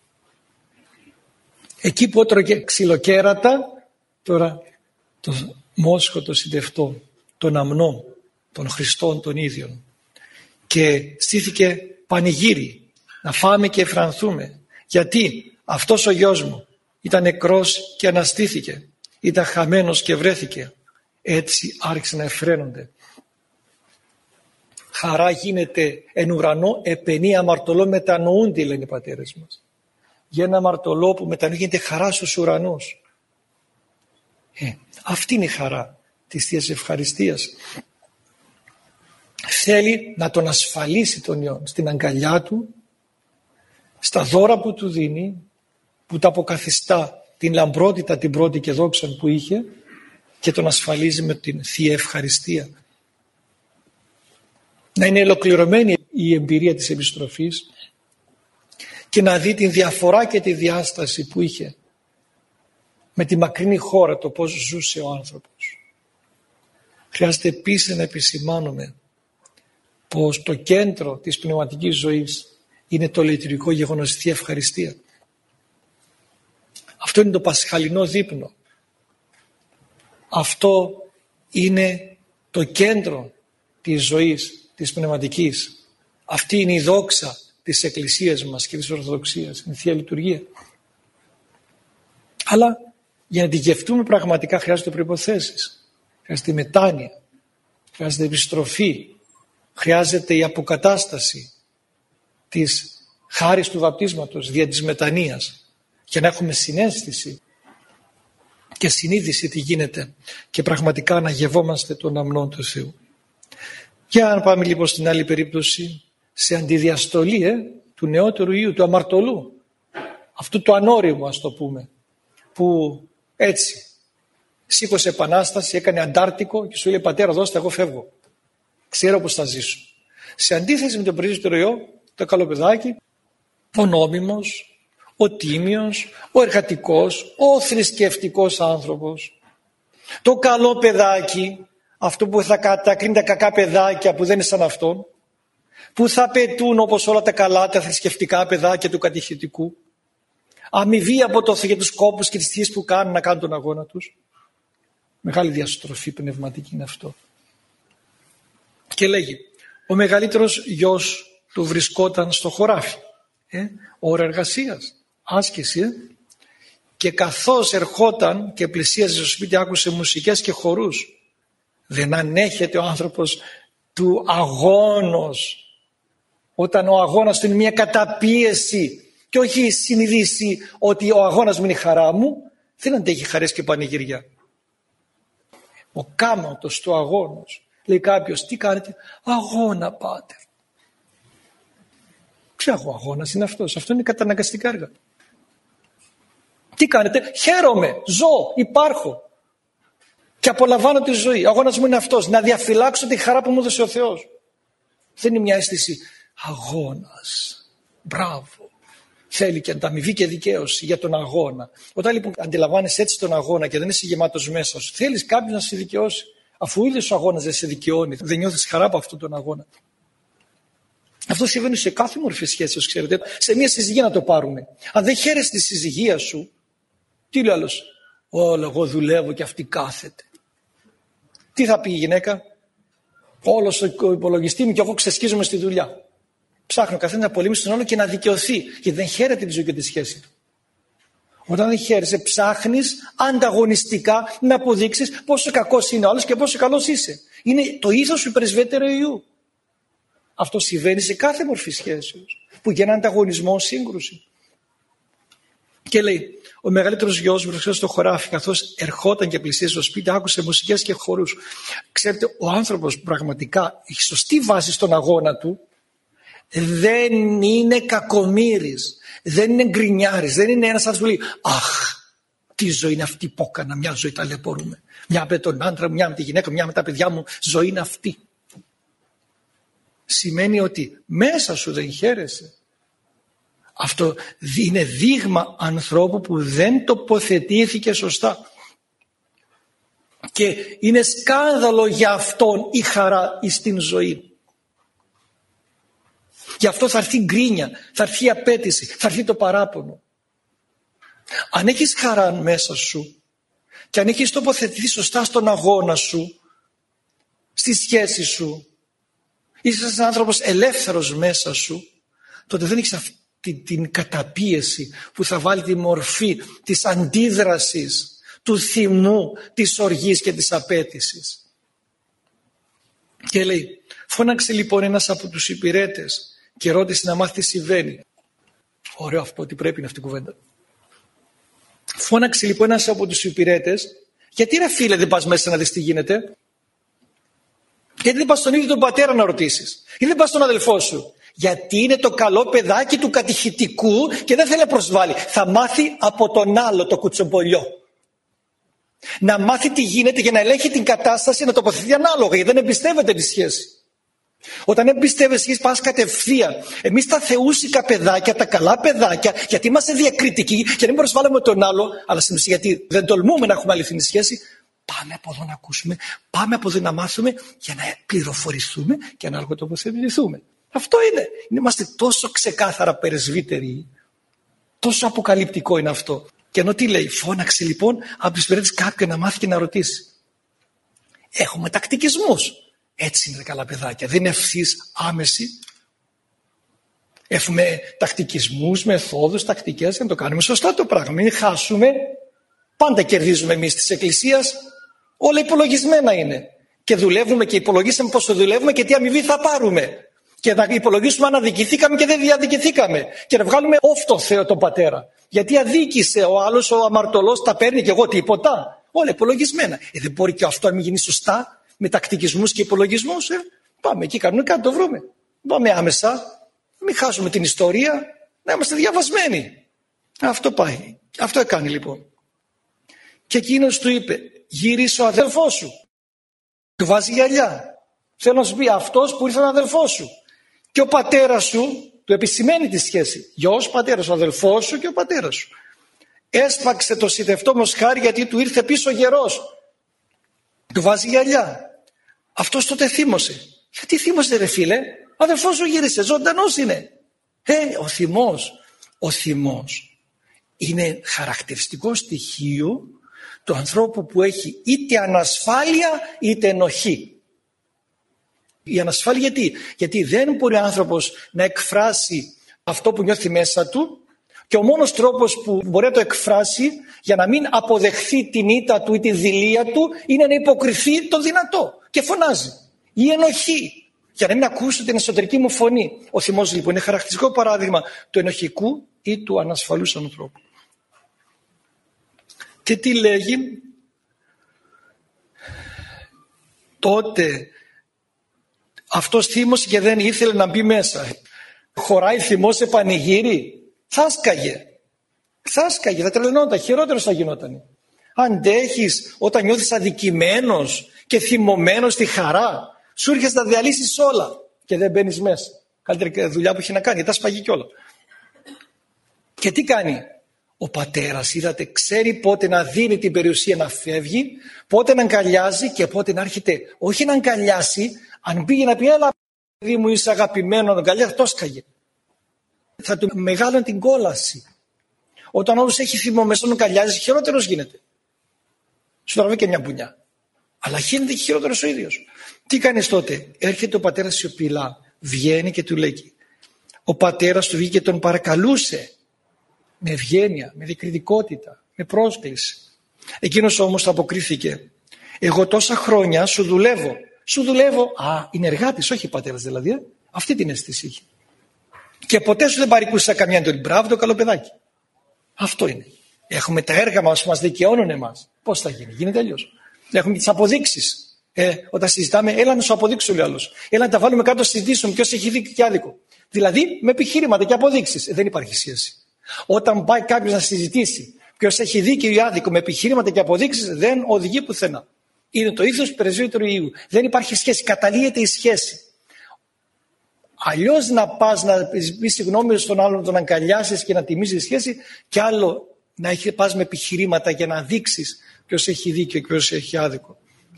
Εκεί που έτρωγε ξυλοκέρατα, τώρα το μόσχο το συντευτό, τον αμνό, των Χριστών των ίδιων. Και στήθηκε πανηγύρι, να φάμε και εφρανθούμε. Γιατί αυτός ο γιος μου ήταν νεκρός και αναστήθηκε, ήταν χαμένος και βρέθηκε. Έτσι άρχισε να εφραίνονται. Χαρά γίνεται εν ουρανό, επενή αμαρτωλό μετανοούνται, λένε οι πατέρες μας. Για ένα αμαρτωλό που μετανοεί γίνεται χαρά στους ουρανούς. Ε, αυτή είναι η χαρά της Θείας Ευχαριστίας. Θέλει να τον ασφαλίσει τον Υιόν στην αγκαλιά του, στα δώρα που του δίνει, που τα αποκαθιστά την λαμπρότητα την πρώτη και δόξα που είχε, και τον ασφαλίζει με την Θεία Ευχαριστία. Να είναι ολοκληρωμένη η εμπειρία της επιστροφής και να δει την διαφορά και τη διάσταση που είχε με τη μακρινή χώρα, το πώς ζούσε ο άνθρωπος. Χρειάζεται επίσης να επισημάνουμε πως το κέντρο της πνευματικής ζωής είναι το λειτουργικό γεγονός, Θεία Ευχαριστία. Αυτό είναι το πασχαλινό δείπνο. Αυτό είναι το κέντρο της ζωής, της πνευματικής. Αυτή είναι η δόξα της Εκκλησίας μας και της Ορθοδοξίας, η Θεία Λειτουργία. Αλλά για να τη γευτούμε πραγματικά χρειάζονται προϋποθέσεις. Χρειάζεται μετάνοια, χρειάζεται επιστροφή, χρειάζεται η αποκατάσταση της χάρις του βαπτίσματος δια της μετανοίας, για να έχουμε συναίσθηση και συνείδηση τι γίνεται και πραγματικά να γευόμαστε τον αμνόν του Θεού. Για να πάμε λοιπόν στην άλλη περίπτωση, σε αντιδιαστολή ε, του νεότερου Υιού, του αμαρτωλού, αυτού του ανώριμου ας το πούμε, που έτσι σήκωσε επανάσταση, έκανε αντάρτικο και σου λέει πατέρα δώστε, εγώ φεύγω, ξέρω πως θα ζήσω. Σε αντίθεση με τον πρεσβύτερο Υιό, το καλό παιδάκι, ο νόμιμος, ο τίμιος, ο εργατικός, ο θρησκευτικός άνθρωπος, το καλό παιδάκι, αυτό που θα κατακρίνει τα κακά παιδάκια που δεν είναι σαν αυτόν, που θα πετούν όπως όλα τα καλά τα θρησκευτικά παιδάκια του κατηχητικού, αμοιβή από το Θεό για τους κόπους και τις θείες που κάνουν να κάνουν τον αγώνα τους. Μεγάλη διαστροφή πνευματική είναι αυτό. Και λέγει, ο μεγαλύτερος γιος του βρισκόταν στο χωράφι, ε, ώρα εργασίας, άσκηση, ε, και καθώς ερχόταν και πλησίαζε στο σπίτι άκουσε μουσικές και χορούς. Δεν ανέχεται ο άνθρωπος του αγώνος, όταν ο αγώνας του είναι μια καταπίεση και όχι η συνειδήση ότι ο αγώνας μου είναι η χαρά μου, δεν αντέχει χαρές και πανηγυριά. Ο κάματος του αγώνος. Λέει κάποιος, τι κάνετε? Αγώνα πάτερ. Ξέρω ο αγώνας είναι αυτός, αυτό είναι καταναγκαστικά έργα. Τι κάνετε? Χαίρομαι, ζω, υπάρχω και απολαμβάνω τη ζωή. Ο αγώνας μου είναι αυτός, να διαφυλάξω τη χαρά που μου έδωσε ο Θεός. Δεν είναι μια αίσθηση αγώνας. Μπράβο. Θέλει και ανταμοιβή και δικαίωση για τον αγώνα. Όταν λοιπόν αντιλαμβάνεσαι έτσι τον αγώνα και δεν είσαι γεμάτος μέσα σου, θέλεις κάποιος να σε δικαιώσει. Αφού ο ίδιος ο αγώνας δεν σε δικαιώνει, δεν νιώθεις χαρά από αυτόν τον αγώνα. Αυτό συμβαίνει σε κάθε μορφή σχέσεως, ξέρετε. Σε μια συζυγία να το πάρουμε. Αν δεν χαίρεσαι τη συζυγία σου, τι λέει άλλος? Όλα, εγώ δουλεύω και αυτή κάθεται. Τι θα πει η γυναίκα? Όλο στο υπολογιστή μου και εγώ ξεσκίζομαι στη δουλειά. Ψάχνει ο καθένας να πολεμήσει τον άλλο και να δικαιωθεί. Γιατί δεν χαίρεται τη ζωή και τη σχέση του. Όταν δεν χαίρεσαι, ψάχνεις ανταγωνιστικά να αποδείξεις πόσο κακός είναι ο άλλος και πόσο καλός είσαι. Είναι το ήθος του πρεσβύτερου Υιού. Αυτό συμβαίνει σε κάθε μορφή σχέσεως που γίνει ανταγωνισμό, σύγκρουση. Και λέει, ο μεγαλύτερος γιος βρισκόταν στο χωράφι, καθώς ερχόταν και πλησίασε στο σπίτι, άκουσε μουσικές και χορούς. Ξέρετε, ο άνθρωπος που πραγματικά έχει σωστή βάση στον αγώνα του, δεν είναι κακομοίρης, δεν είναι γκρινιάρης, δεν είναι ένας άνθρωπος που λέει αχ, τι ζωή είναι αυτή που έκανα, μια ζωή ταλαιπωρούμε. Μια με τον άντρα μου, μια με τη γυναίκα, μια με τα παιδιά μου, ζωή είναι αυτή. Σημαίνει ότι μέσα σου δεν χαίρεσαι. Αυτό είναι δείγμα ανθρώπου που δεν τοποθετήθηκε σωστά. Και είναι σκάνδαλο για αυτόν η χαρά εις την ζωή. Γι' αυτό θα έρθει γκρίνια, θα έρθει η απέτηση, θα έρθει το παράπονο. Αν έχεις χαρά μέσα σου και αν έχεις τοποθετηθεί σωστά στον αγώνα σου, στη σχέση σου, είσαι ένας άνθρωπος ελεύθερος μέσα σου, τότε δεν έχεις αυτή την καταπίεση που θα βάλει τη μορφή της αντίδρασης, του θυμού, της οργής και της απέτησης. Και λέει, φώναξε λοιπόν ένας από τους υπηρέτες και ρώτησε να μάθει τι συμβαίνει. Ωραίο αυτό, ότι πρέπει είναι αυτή η κουβέντα. Φώναξε λοιπόν ένας από τους υπηρέτες, γιατί ρε φίλε δεν πας μέσα να δεις τι γίνεται? Γιατί δεν πας στον ίδιο τον πατέρα να ρωτήσεις? Ή δεν πας στον αδελφό σου? Γιατί είναι το καλό παιδάκι του κατηχητικού και δεν θέλει να προσβάλλει. Θα μάθει από τον άλλο το κουτσομπολιό. Να μάθει τι γίνεται και να ελέγχει την κατάσταση, να τοποθετεί ανάλογα, γιατί δεν εμπιστεύεται τη σχέση. Όταν εμπιστεύεσαι, πας κατευθείαν. Εμείς τα θεούσικα παιδάκια, τα καλά παιδάκια, γιατί είμαστε διακριτικοί και δεν προσβάλλουμε τον άλλο, αλλά στην ουσία γιατί δεν τολμούμε να έχουμε αληθινή σχέση, πάμε από εδώ να ακούσουμε, πάμε από εδώ να μάθουμε για να πληροφορηθούμε και ανάλογα τοποθετηθούμε. Αυτό είναι. Είμαστε τόσο ξεκάθαρα περισβύτεροι, τόσο αποκαλυπτικό είναι αυτό. Και ενώ τι λέει, φώναξε λοιπόν από τους υπηρέτες κάποιον να μάθει και να ρωτήσει. Έχουμε τακτικισμούς. Έτσι είναι τα καλά παιδάκια. Δεν είναι ευθύς άμεση. Έχουμε τακτικισμούς, μεθόδους, τακτικές για να το κάνουμε σωστά το πράγμα. Μην χάσουμε. Πάντα κερδίζουμε εμείς της Εκκλησίας. Όλα υπολογισμένα είναι. Και δουλεύουμε και υπολογίσαμε πόσο δουλεύουμε και τι αμοιβή θα πάρουμε. Και να υπολογίσουμε αν αδικηθήκαμε και δεν διαδικηθήκαμε. Και να βγάλουμε όφτο Θεό τον Πατέρα. Γιατί αδίκησε ο άλλος, ο αμαρτωλός, τα παίρνει και εγώ τίποτα. Όλα υπολογισμένα. Ε, δεν μπορεί και αυτό να μην γίνει σωστά. Με τακτικισμούς και υπολογισμούς, ε, πάμε εκεί κανονικά να το βρούμε. Πάμε άμεσα, μην χάσουμε την ιστορία, να είμαστε διαβασμένοι. Αυτό πάει. Αυτό έκανε λοιπόν. Και εκείνος του είπε, γύρισε ο αδελφός σου. Του βάζει γυαλιά. Θέλω να σου πει, αυτός που ήρθε ο αδελφός σου. Και ο πατέρας σου, του επισημαίνει τη σχέση. Γιος, πατέρας, ο αδελφός σου και ο πατέρας σου. Έσπαξε το σιτευτό μοσχάρι γιατί του ήρθε πίσω γερός. Του βάζει γυαλιά. Αυτός τότε θύμωσε. Γιατί θύμωσε ρε φίλε? Ο αδελφός σου γύρισε, ζωντανός είναι. Ε, ο θυμός. Ο θυμός είναι χαρακτηριστικό στοιχείο του ανθρώπου που έχει είτε ανασφάλεια είτε ενοχή. Η ανασφάλεια γιατί? Γιατί δεν μπορεί ο άνθρωπος να εκφράσει αυτό που νιώθει μέσα του και ο μόνος τρόπος που μπορεί να το εκφράσει για να μην αποδεχθεί την ήττα του ή τη δειλία του είναι να υποκριθεί το δυνατό και φωνάζει. Η ενοχή, για να μην ακούσω την εσωτερική μου φωνή. Ο θυμός λοιπόν είναι χαρακτηριστικό παράδειγμα του ενοχικού ή του ανασφαλούς ανθρώπου. Και τι λέγει? Τότε αυτός θύμωσε και δεν ήθελε να μπει μέσα. Χωράει θυμός σε πανηγύρι? Θα σκαγε. Θα σκαγε, θα τρελαινόταν, χειρότερος θα γινόταν. Αντέχεις όταν νιώθεις αδικημένος και θυμωμένος στη χαρά, σου έρχεσαι να διαλύσεις όλα και δεν μπαίνεις μέσα. Καλύτερη δουλειά που έχει να κάνει, γιατί τα σπαγεί κιόλα. Και τι κάνει? Ο πατέρας, είδατε, ξέρει πότε να δίνει την περιουσία να φεύγει, πότε να αγκαλιάζει και πότε να έρχεται. Όχι να αγκαλιάσει, αν πήγε να πει, έλα παιδί μου είσαι αγαπημένο, να αγκαλιάσει, το σκαγε. Θα του μεγάλωνε την κόλαση. Όταν όμως έχει θυμό μέσα να αγκαλιάζει, χειρότερος γίνεται. Σου τραβεί και μια μπουνιά. Αλλά γίνεται και χειρότερος ο ίδιος. Τι κάνεις τότε? Έρχεται ο πατέρας σιωπηλά, βγαίνει και του λέει. Ο πατέρας του βγήκε και τον παρακαλούσε. Με ευγένεια, με διακριτικότητα, με πρόσκληση. Εκείνος όμως θα αποκρίθηκε. Εγώ τόσα χρόνια σου δουλεύω. Σου δουλεύω. Α, είναι εργάτης, όχι πατέρας δηλαδή. Ε? Αυτή την αίσθηση είχε. Και ποτέ σου δεν παρικούσα καμιά εντολή. Μπράβο το καλό παιδάκι. Αυτό είναι. Έχουμε τα έργα μας που μας δικαιώνουν εμάς. Πώς θα γίνει? Γίνεται αλλιώς. Έχουμε τις αποδείξεις. Ε, όταν συζητάμε, έλα να σου αποδείξω λέει άλλος. Έλα να τα βάλουμε κάτω, συζητήσουμε ποιος έχει δίκιο και άδικο. Δηλαδή με επιχείρηματα και αποδείξεις. Ε, δεν υπάρχει σχέση. Όταν πάει κάποιος να συζητήσει ποιος έχει δίκιο ή άδικο με επιχείρηματα και αποδείξεις, δεν οδηγεί πουθενά. Είναι το ήθος πρεσβύτερου Ιού. Δεν υπάρχει σχέση. Καταλύεται η σχέση. Αλλιώς να πας να πεις συγγνώμη στον άλλον, να τον αγκαλιάσεις και να τιμήσεις τη σχέση, και άλλο να πας με επιχειρήματα για να δείξεις ποιος έχει δίκιο και ποιος έχει άδικο.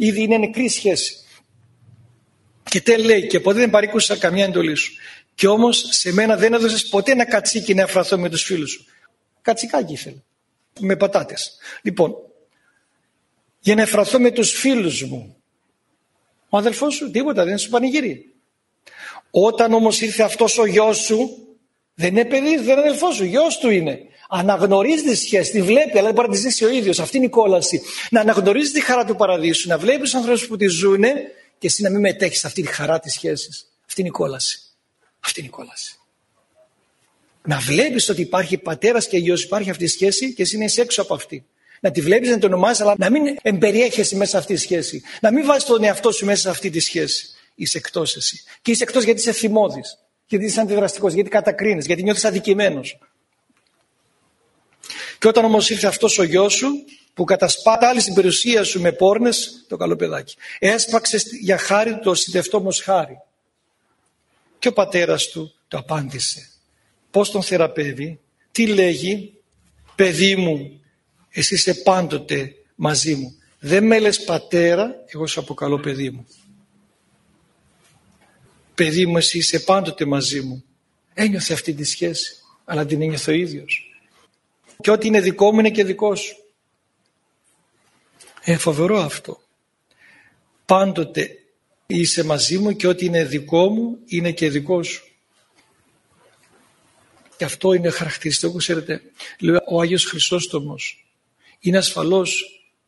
Ήδη είναι νεκρή σχέση. Και τε λέει, και ποτέ δεν παρήκουσα καμιά εντολή σου. Και όμως σε μένα δεν έδωσες ποτέ ένα κατσίκι να εφραθώ με τους φίλους σου. Κατσικάκι ήθελε. Με πατάτες. Λοιπόν, για να εφραθώ με τους φίλους μου. Ο αδελφός σου τίποτα, δεν σου πανηγύρει. Όταν όμως ήρθε αυτός ο γιος σου, δεν είναι παιδί, δεν είναι αδελφός σου, γιος του είναι. Αναγνωρίζει τη σχέση, τη βλέπει, αλλά δεν μπορεί να τη ζήσει ο ίδιος. Αυτή είναι η κόλαση. Να αναγνωρίζει τη χαρά του παραδείσου, να βλέπει τους ανθρώπους που τη ζουνε και εσύ να μην μετέχεις σε αυτή τη χαρά της σχέσης. Αυτή είναι η κόλαση. Αυτή είναι η κόλαση. Να βλέπεις ότι υπάρχει πατέρας και γιος, υπάρχει αυτή η σχέση και εσύ να είσαι έξω από αυτή. Να τη βλέπεις, να την ονομάζεις, αλλά να μην εμπεριέχεσαι μέσα σε αυτή τη σχέση. Να μην βάζεις τον εαυτό σου μέσα σε αυτή τη σχέση. Είσαι εκτός εσύ. Και είσαι εκτός γιατί είσαι θυμώδης, γιατί είσαι αντιδραστικός, γιατί κατακρίνεις, γιατί νιώθεις αδικημένος. Και όταν όμως ήρθε αυτός ο γιος σου, που κατασπάταλε την περιουσία σου με πόρνες, το καλό παιδάκι, έσπαξε για χάρη το συντευτό όμως χάρη. Και ο πατέρας του το απάντησε. Πώς τον θεραπεύει, τι λέγει, παιδί μου, εσύ είσαι πάντοτε μαζί μου. Δεν με λες πατέρα, εγώ σε αποκαλώ παιδί μου. Παιδί μου, εσύ είσαι πάντοτε μαζί μου. Ένιωθε αυτή τη σχέση, αλλά την ένιωθε ο ίδιος. Και ό,τι είναι δικό μου είναι και δικό σου. Ε, φοβερό αυτό. Πάντοτε είσαι μαζί μου και ό,τι είναι δικό μου είναι και δικό σου. Και αυτό είναι χαρακτηριστικό, ξέρετε. Λέω, ο Άγιος Χρυσόστομος είναι ασφαλώς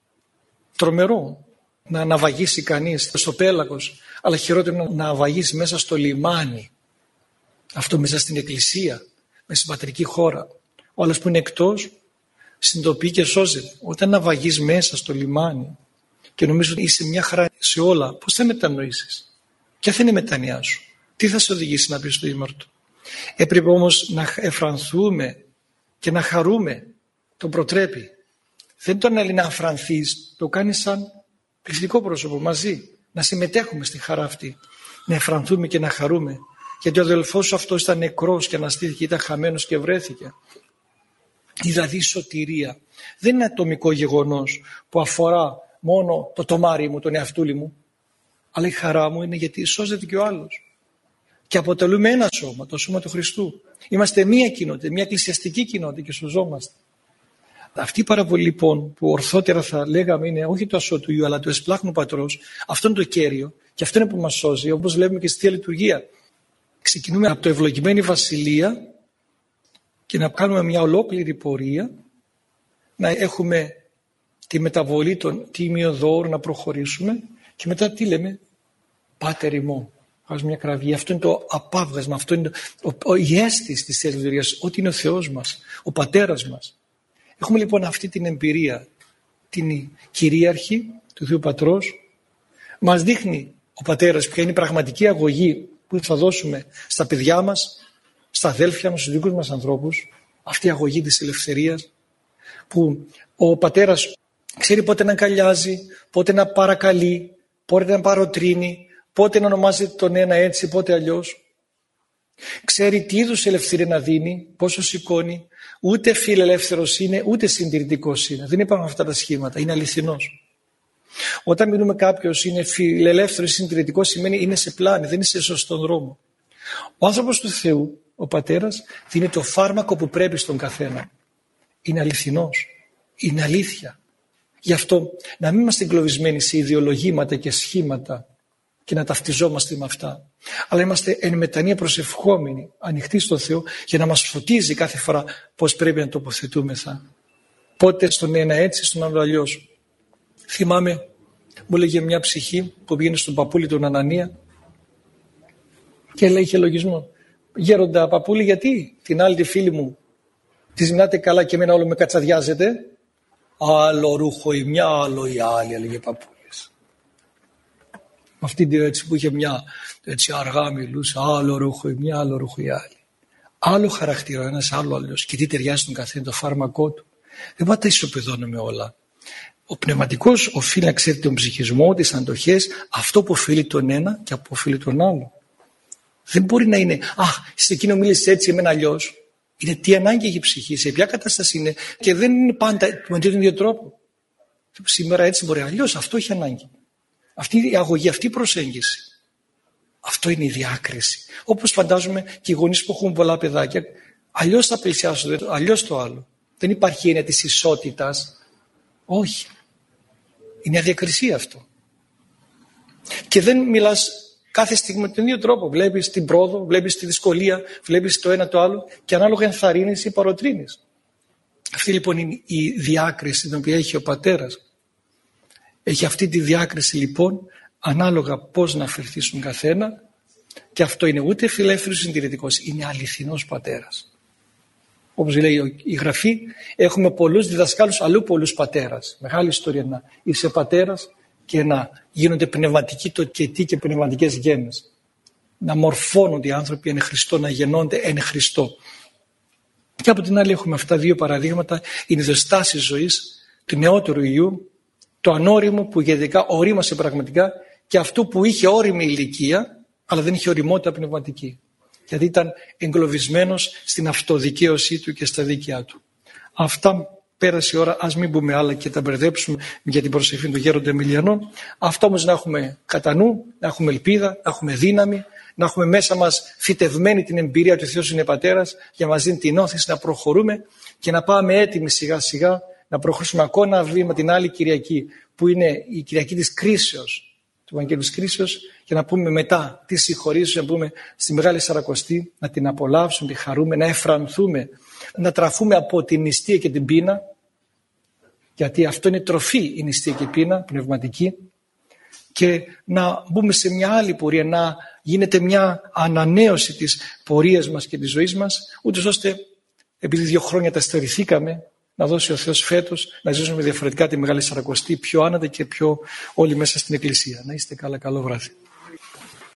τρομερό να αναβαγίσει κανείς στο πέλαγος, αλλά χειρότερο να αναβαγίσει μέσα στο λιμάνι. Αυτό μέσα στην εκκλησία, μέσα στην πατρική χώρα. Ο άλλος που είναι εκτός συνειδητοποιεί και σώζεται. Όταν αναβαγείς μέσα στο λιμάνι και νομίζω ότι είσαι μια χαρά σε όλα, πώς θα μετανοήσεις? Ποια θα είναι η μετάνοιά σου? Τι θα σε οδηγήσει να πεις στο ήμαρτο? Έπρεπε όμως να εφρανθούμε και να χαρούμε. Τον προτρέπει. Δεν τον λέει να αφρανθείς, το κάνει σαν πληθυντικό πρόσωπο μαζί. Να συμμετέχουμε στη χαρά αυτή. Να εφρανθούμε και να χαρούμε. Γιατί ο αδελφός σου αυτός ήταν νεκρός και αναστήθηκε, ήταν χαμένος και βρέθηκε. Δηλαδή η σωτηρία δεν είναι ατομικό γεγονός που αφορά μόνο το τομάρι μου, τον εαυτούλη μου, αλλά η χαρά μου είναι γιατί σώζεται και ο άλλος. Και αποτελούμε ένα σώμα, το σώμα του Χριστού. Είμαστε μία κοινότητα, μία εκκλησιαστική κοινότητα και σωζόμαστε. Αυτή η παραβολή λοιπόν που ορθότερα θα λέγαμε είναι όχι το ασώ του Υιού αλλά το εσπλάχνου πατρός, αυτό είναι το κέριο και αυτό είναι που μας σώζει, όπως βλέπουμε και στη Θεία Λειτουργία. Ξεκινούμε από το ευλογημένη βασιλεία και να κάνουμε μια ολόκληρη πορεία, να έχουμε τη μεταβολή των τίμιων δώρων, να προχωρήσουμε και μετά τι λέμε? Πάτερ ημών. Βάζουμε μια κραυγή. Αυτό είναι το απάβγασμα, αυτό είναι το, ο, η αίσθηση της Θείας Λειτουργίας, ότι είναι ο Θεός μας, ο Πατέρας μας. Έχουμε λοιπόν αυτή την εμπειρία, την κυρίαρχη του Θεού Πατρός. Μας δείχνει ο Πατέρας ποια είναι η πραγματική αγωγή που θα δώσουμε στα παιδιά μας, στα αδέλφια μας, στους δικούς μας ανθρώπους. Αυτή η αγωγή της ελευθερίας που ο Πατέρας ξέρει πότε να αγκαλιάζει, πότε να παρακαλεί, πότε να παροτρύνει, πότε να ονομάζει τον ένα έτσι, πότε αλλιώς. Ξέρει τι είδους ελευθερία να δίνει, πόσο σηκώνει. Ούτε φιλελεύθερος είναι, ούτε συντηρητικός είναι. Δεν υπάρχουν αυτά τα σχήματα. Είναι αληθινός. Όταν μιλούμε κάποιος είναι φιλελεύθερος ή συντηρητικός, σημαίνει είναι σε πλάνη, δεν είναι σε σωστόν δρόμο. Ο άνθρωπος του Θεού, ο Πατέρας, δίνει το φάρμακο που πρέπει στον καθένα. Είναι αληθινός. Είναι αλήθεια. Γι' αυτό να μην είμαστε εγκλωβισμένοι σε ιδεολογήματα και σχήματα και να ταυτιζόμαστε με αυτά. Αλλά είμαστε εν μετανία προσευχόμενοι, ανοιχτοί στο Θεό για να μας φωτίζει κάθε φορά πώς πρέπει να τοποθετούμεθα. Πότε στον ένα έτσι, στον άλλο αλλιώς. Θυμάμαι, μου λέγε μια ψυχή που πήγαινε στον παππούλη τον Ανανία και λέει είχε λογισμό. Γέροντα παππούλη, γιατί την άλλη τη φίλη μου τη ζημνάτε καλά και εμένα όλο με κατσαδιάζετε? Άλλο ρούχο η μια, άλλο η άλλη, έλεγε παππούλης. Με αυτή την έτσι που είχε μια, έτσι αργά μιλούσε, άλλο ρούχο η μια, άλλο ρούχο η άλλη. Άλλο χαρακτήρα, ένας άλλο άλλος. Και τι ταιριάζει στον καθένα, το φάρμακό του. Δεν πάτε ισοπεδώνουμε όλα. Ο πνευματικός οφείλει να ξέρει τον ψυχισμό, τις αντοχές, αυτό που οφείλει τον ένα και που οφείλει τον άλλο. Δεν μπορεί να είναι, α, σε εκείνο μίλησε έτσι, εμένα αλλιώς. Είναι τι ανάγκη έχει η ψυχή, σε ποια κατάσταση είναι και δεν είναι πάντα με τον ίδιο τρόπο. Σήμερα έτσι μπορεί, αλλιώς αυτό έχει ανάγκη. Αυτή η αγωγή, αυτή η προσέγγιση. Αυτό είναι η διάκριση. Όπως φαντάζομαι και οι γονείς που έχουν πολλά παιδάκια, αλλιώς θα πλησιάσουν, αλλιώς το άλλο. Δεν υπάρχει έννοια της ισότητας. Όχι. Είναι αδιακρισία αυτό. Και δεν μιλάς κάθε στιγμή με τον ίδιο τρόπο. Βλέπεις την πρόοδο, βλέπεις τη δυσκολία, βλέπεις το ένα το άλλο και ανάλογα ενθαρρύνεις ή παροτρύνεις. Αυτή λοιπόν είναι η διάκριση την οποία έχει ο πατέρας. Έχει αυτή τη διάκριση λοιπόν ανάλογα πώς να φερθεί στον καθένα και αυτό είναι ούτε φιλεύθερος συντηρητικός, είναι αληθινός πατέρας. Όπως λέει η Γραφή, έχουμε πολλούς διδασκάλους, αλλού πολλούς πατέρας. Μεγάλη ιστορία να είσαι πατέρας και να γίνονται πνευματικοί τοκετοί και πνευματικές γέννες. Να μορφώνονται οι άνθρωποι εν Χριστώ, να γεννώνται εν Χριστώ. Και από την άλλη έχουμε αυτά δύο παραδείγματα, είναι η διαστάση ζωής του νεότερου Υιού, το ανώριμο που γενικά ορίμασε πραγματικά και αυτού που είχε όριμη ηλικία, αλλά δεν είχε οριμότητα πνευματική. Γιατί ήταν εγκλωβισμένος στην αυτοδικαίωσή του και στα δίκαια του. Αυτά πέρασε η ώρα, ας μην πούμε άλλα και τα μπερδέψουμε για την προσευχή του Γέροντα Εμιλιανό. Αυτό όμως να έχουμε κατά νου, να έχουμε ελπίδα, να έχουμε δύναμη, να έχουμε μέσα μας φυτευμένη την εμπειρία του Θεός είναι Πατέρας για να μας δίνει την όθηση να προχωρούμε και να πάμε έτοιμοι σιγά σιγά να προχωρήσουμε ακόμα ένα βήμα την άλλη Κυριακή που είναι η Κυριακή της κρίσεως, του Ευαγγέλιου της κρίσεως, για να πούμε μετά τη συγχωρήσεως, να πούμε στη Μεγάλη Σαρακοστή, να την απολαύσουμε, τη χαρούμε, να εφρανθούμε, να τραφούμε από την νηστεία και την πείνα, γιατί αυτό είναι τροφή η νηστεία και η πείνα πνευματική, και να μπούμε σε μια άλλη πορεία, να γίνεται μια ανανέωση της πορείας μας και της ζωής μας, ούτως ώστε επειδή δύο χρόνια τα στερηθήκαμε, να δώσει ο Θεός φέτος να ζήσουμε διαφορετικά τη Μεγάλη Σαρακοστή, πιο άνετα και πιο όλοι μέσα στην Εκκλησία. Να είστε καλά, καλό βράδυ.